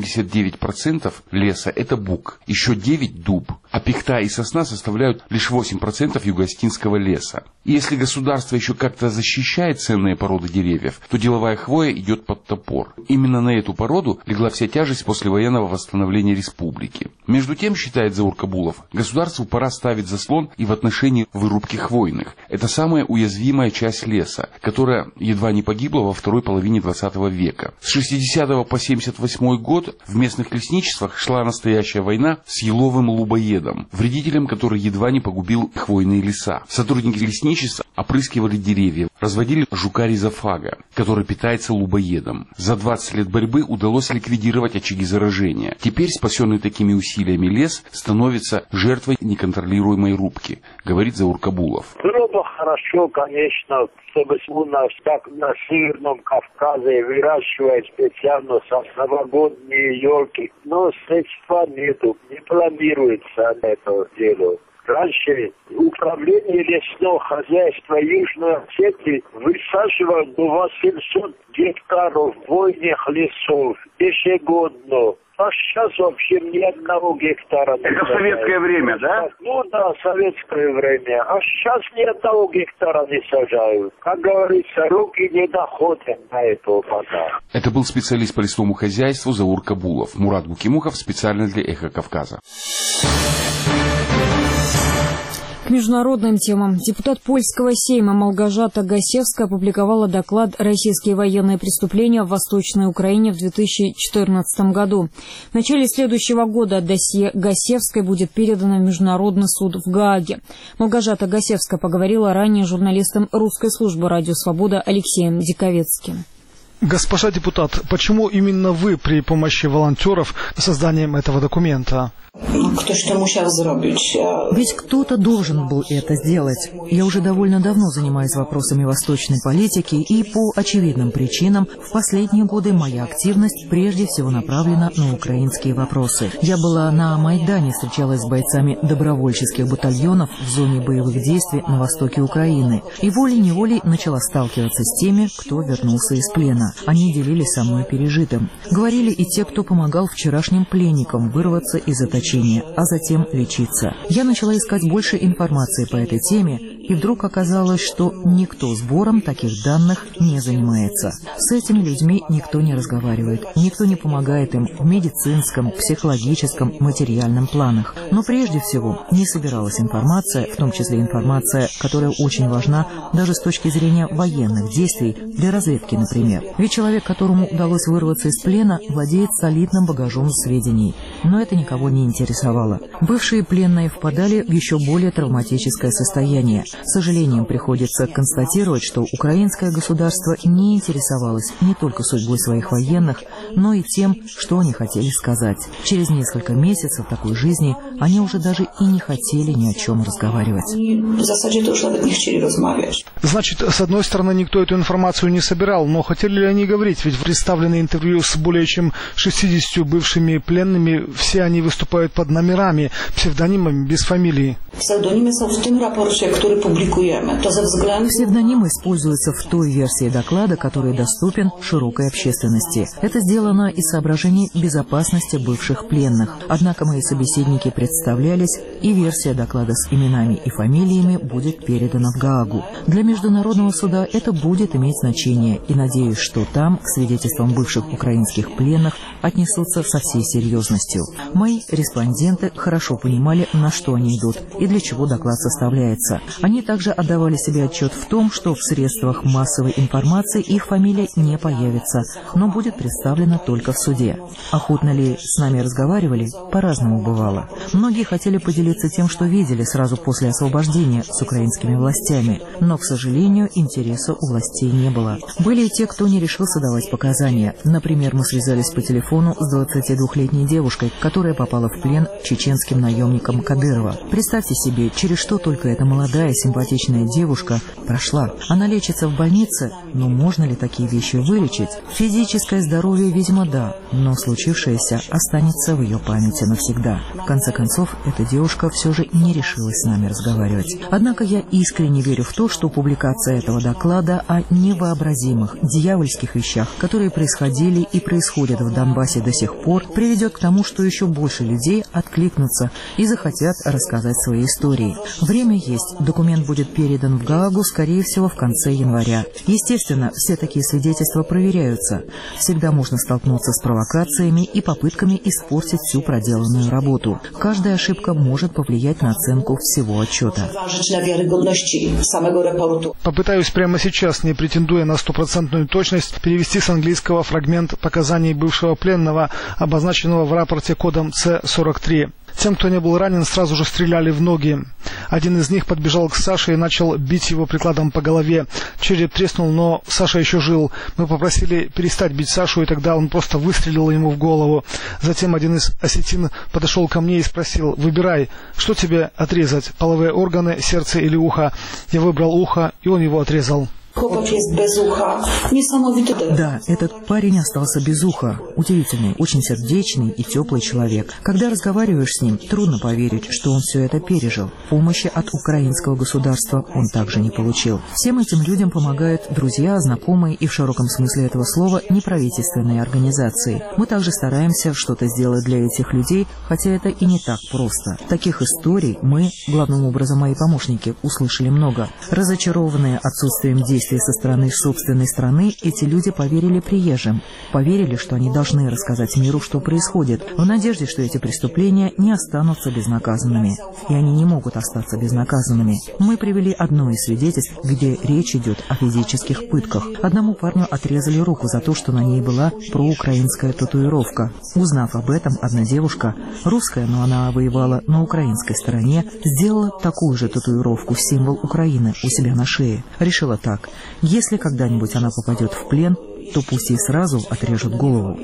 79% леса – это бук, еще 9% – дуб, а пихта и сосна составляют лишь 8% югостинского леса. И если государство еще как-то защищает ценные породы деревьев, то деловая хвоя идет под топор. Именно на эту породу легла вся тяжесть послевоенного восстановления республики. Между тем, считает Заур Кабулов, государству пора ставить заслон и в отношении вырубки хвойных. Это самая уязвимая часть леса, которая едва не погибла во второй половине 20 века. С 60 по 78 год в местных лесничествах шла настоящая война с еловым лубоедом, вредителем, который едва не погубил хвойные леса. Сотрудники лесничества опрыскивали деревья, разводили жука-ризофага, который питается лубоедом. За 20 лет борьбы удалось ликвидировать очаги заражения. Теперь спасенный такими усилиями лес становится жертвой неконтролируемой рубки, говорит Заур Кабулов. Было бы хорошо, конечно, чтобы у нас, как на Северном Кавказе, выращивают специально новогодние елки. Но средства нету, не планируется на это дело. Раньше управление лесного хозяйства Южной Осетии высаживало до 800 гектаров хвойных лесов ежегодно. А сейчас вообще ни одного гектара не Это в советское время, да? Ну да, советское время. А сейчас ни одного гектара не сажают. Как говорится, руки не доходят до этого пока. Это был специалист по лесному хозяйству Заур Кабулов. Мурат Гукимухов специально для «Эхо Кавказа». К международным темам. Депутат польского сейма Малгожата Гасевская опубликовала доклад «Российские военные преступления в Восточной Украине в 2014 году». В начале следующего года досье Гасевской будет передано в Международный суд в Гааге. Малгожата Гасевская поговорила ранее с журналистом русской службы «Радио Свобода» Алексеем Диковецким. Госпожа депутат, почему именно вы при помощи волонтеров созданием этого документа? Ведь кто-то должен был это сделать. Я уже довольно давно занимаюсь вопросами восточной политики, и по очевидным причинам в последние годы моя активность прежде всего направлена на украинские вопросы. Я была на Майдане, встречалась с бойцами добровольческих батальонов в зоне боевых действий на востоке Украины, и волей-неволей начала сталкиваться с теми, кто вернулся из плена. Они делились со мной пережитым. Говорили и те, кто помогал вчерашним пленникам вырваться из заточения, а затем лечиться. Я начала искать больше информации по этой теме, и вдруг оказалось, что никто сбором таких данных не занимается. С этими людьми никто не разговаривает, никто не помогает им в медицинском, психологическом, материальном планах. Но прежде всего не собиралась информация, в том числе информация, которая очень важна даже с точки зрения военных действий, для разведки, например. Ведь человек, которому удалось вырваться из плена, владеет солидным багажом сведений. Но это никого не интересовало. Бывшие пленные впадали в еще более травматическое состояние. С сожалением приходится констатировать, что украинское государство не интересовалось не только судьбой своих военных, но и тем, что они хотели сказать. Через несколько месяцев такой жизни они уже даже и не хотели ни о чем разговаривать. Значит, с одной стороны, никто эту информацию не собирал, но хотели ли они говорить? Ведь представлены интервью с более чем 60 бывшими пленными, все они выступают под номерами, псевдонимами, без фамилии. Псевдонимы используются в той версии доклада, который доступен широкой общественности. Это сделано из соображений безопасности бывших пленных. Однако мои собеседники представлялись, и версия доклада с именами и фамилиями будет передана в Гаагу. Для Международного суда это будет иметь значение, и надеюсь, что там к свидетельствам бывших украинских пленных отнесутся со всей серьезностью. Мои респонденты хорошо понимали, на что они идут и для чего доклад составляется. Они также отдавали себе отчет в том, что в средствах массовой информации их фамилия не появится, но будет представлена только в суде. Охотно ли с нами разговаривали? По-разному бывало. Многие хотели поделиться тем, что видели сразу после освобождения с украинскими властями, но, к сожалению, интереса у властей не было. Были и те, кто не решился давать показания. Например, мы связались по телефону с 22-летней девушкой, которая попала в плен чеченским наемникам Кадырова. Представьте себе, через что только эта молодая симпатичная девушка прошла. Она лечится в больнице, но можно ли такие вещи вылечить? Физическое здоровье, видимо, да, но случившееся останется в ее памяти навсегда. В конце концов, эта девушка все же не решилась с нами разговаривать. Однако я искренне верю в то, что публикация этого доклада о невообразимых, дьявольских вещах, которые происходили и происходят в Донбассе до сих пор, приведет к тому, что еще больше людей откликнутся и захотят рассказать свои истории. Время есть. Документ будет передан в Гаагу, скорее всего, в конце января. Естественно, все такие свидетельства проверяются. Всегда можно столкнуться с провокациями и попытками испортить всю проделанную работу. Каждая ошибка может повлиять на оценку всего отчета. Попытаюсь прямо сейчас, не претендуя на стопроцентную точность, перевести с английского фрагмент показаний бывшего пленного, обозначенного в рапорте кодом С-43. Тем, кто не был ранен, сразу же стреляли в ноги. Один из них подбежал к Саше и начал бить его прикладом по голове. Череп треснул, но Саша еще жил. Мы попросили перестать бить Сашу, и тогда он просто выстрелил ему в голову. Затем один из осетин подошел ко мне и спросил: «Выбирай, что тебе отрезать, половые органы, сердце или ухо?» Я выбрал ухо, и он его отрезал. Да, этот парень остался без уха. Удивительный, очень сердечный и теплый человек. Когда разговариваешь с ним, трудно поверить, что он все это пережил. Помощи от украинского государства он также не получил. Всем этим людям помогают друзья, знакомые и в широком смысле этого слова неправительственные организации. Мы также стараемся что-то сделать для этих людей, хотя это и не так просто. Таких историй мы, главным образом мои помощники, услышали много. Разочарованные отсутствием действий действий со стороны собственной страны эти люди поверили приезжим. Поверили, что они должны рассказать миру, что происходит, в надежде, что эти преступления не останутся безнаказанными. И они не могут остаться безнаказанными. Мы привели одно из свидетельств, где речь идет о физических пытках. Одному парню отрезали руку за то, что на ней была проукраинская татуировка. Узнав об этом, одна девушка, русская, но она воевала на украинской стороне, сделала такую же татуировку, символ Украины, у себя на шее. Решила так: если когда-нибудь она попадет в плен, то пусть ей сразу отрежут голову.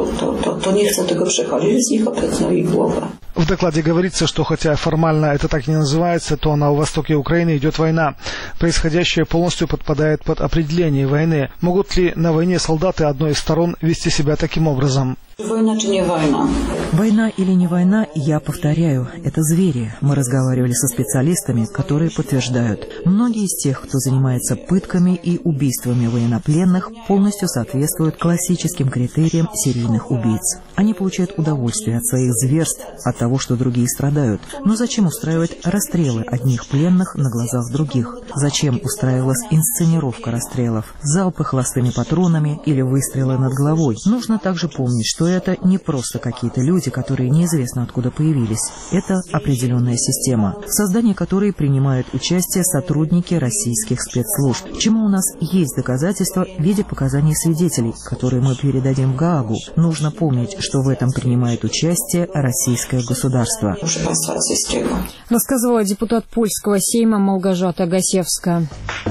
В докладе говорится, что хотя формально это так и не называется, то на востоке Украины идет война. Происходящее полностью подпадает под определение войны. Могут ли на войне солдаты одной из сторон вести себя таким образом? Война или не война, я повторяю, это звери. Мы разговаривали со специалистами, которые подтверждают. Многие из тех, кто занимается пытками и убийствами военнопленных, полностью соответствуют классическим критериям серийных убийц. Они получают удовольствие от своих зверств, от того, что другие страдают. Но зачем устраивать расстрелы одних пленных на глазах других? Зачем устраивалась инсценировка расстрелов? Залпы холостыми патронами или выстрелы над головой? Нужно также помнить, что это не просто какие-то люди, которые неизвестно откуда появились. Это определенная система, в создании которой принимают участие сотрудники российских спецслужб, чему у нас есть доказательства в виде показаний свидетелей, которые мы передадим в Гаагу. Нужно помнить, что в этом принимает участие российское государство. Рассказывала депутат Польского Сейма Малгожата Гасевская.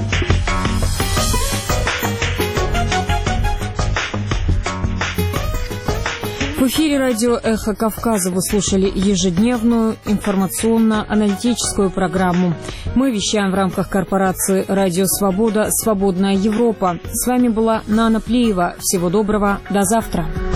В эфире радио «Эхо Кавказа» вы слушали ежедневную информационно-аналитическую программу. Мы вещаем в рамках корпорации «Радио Свобода. Свободная Европа». С вами была Нана Плиева. Всего доброго. До завтра.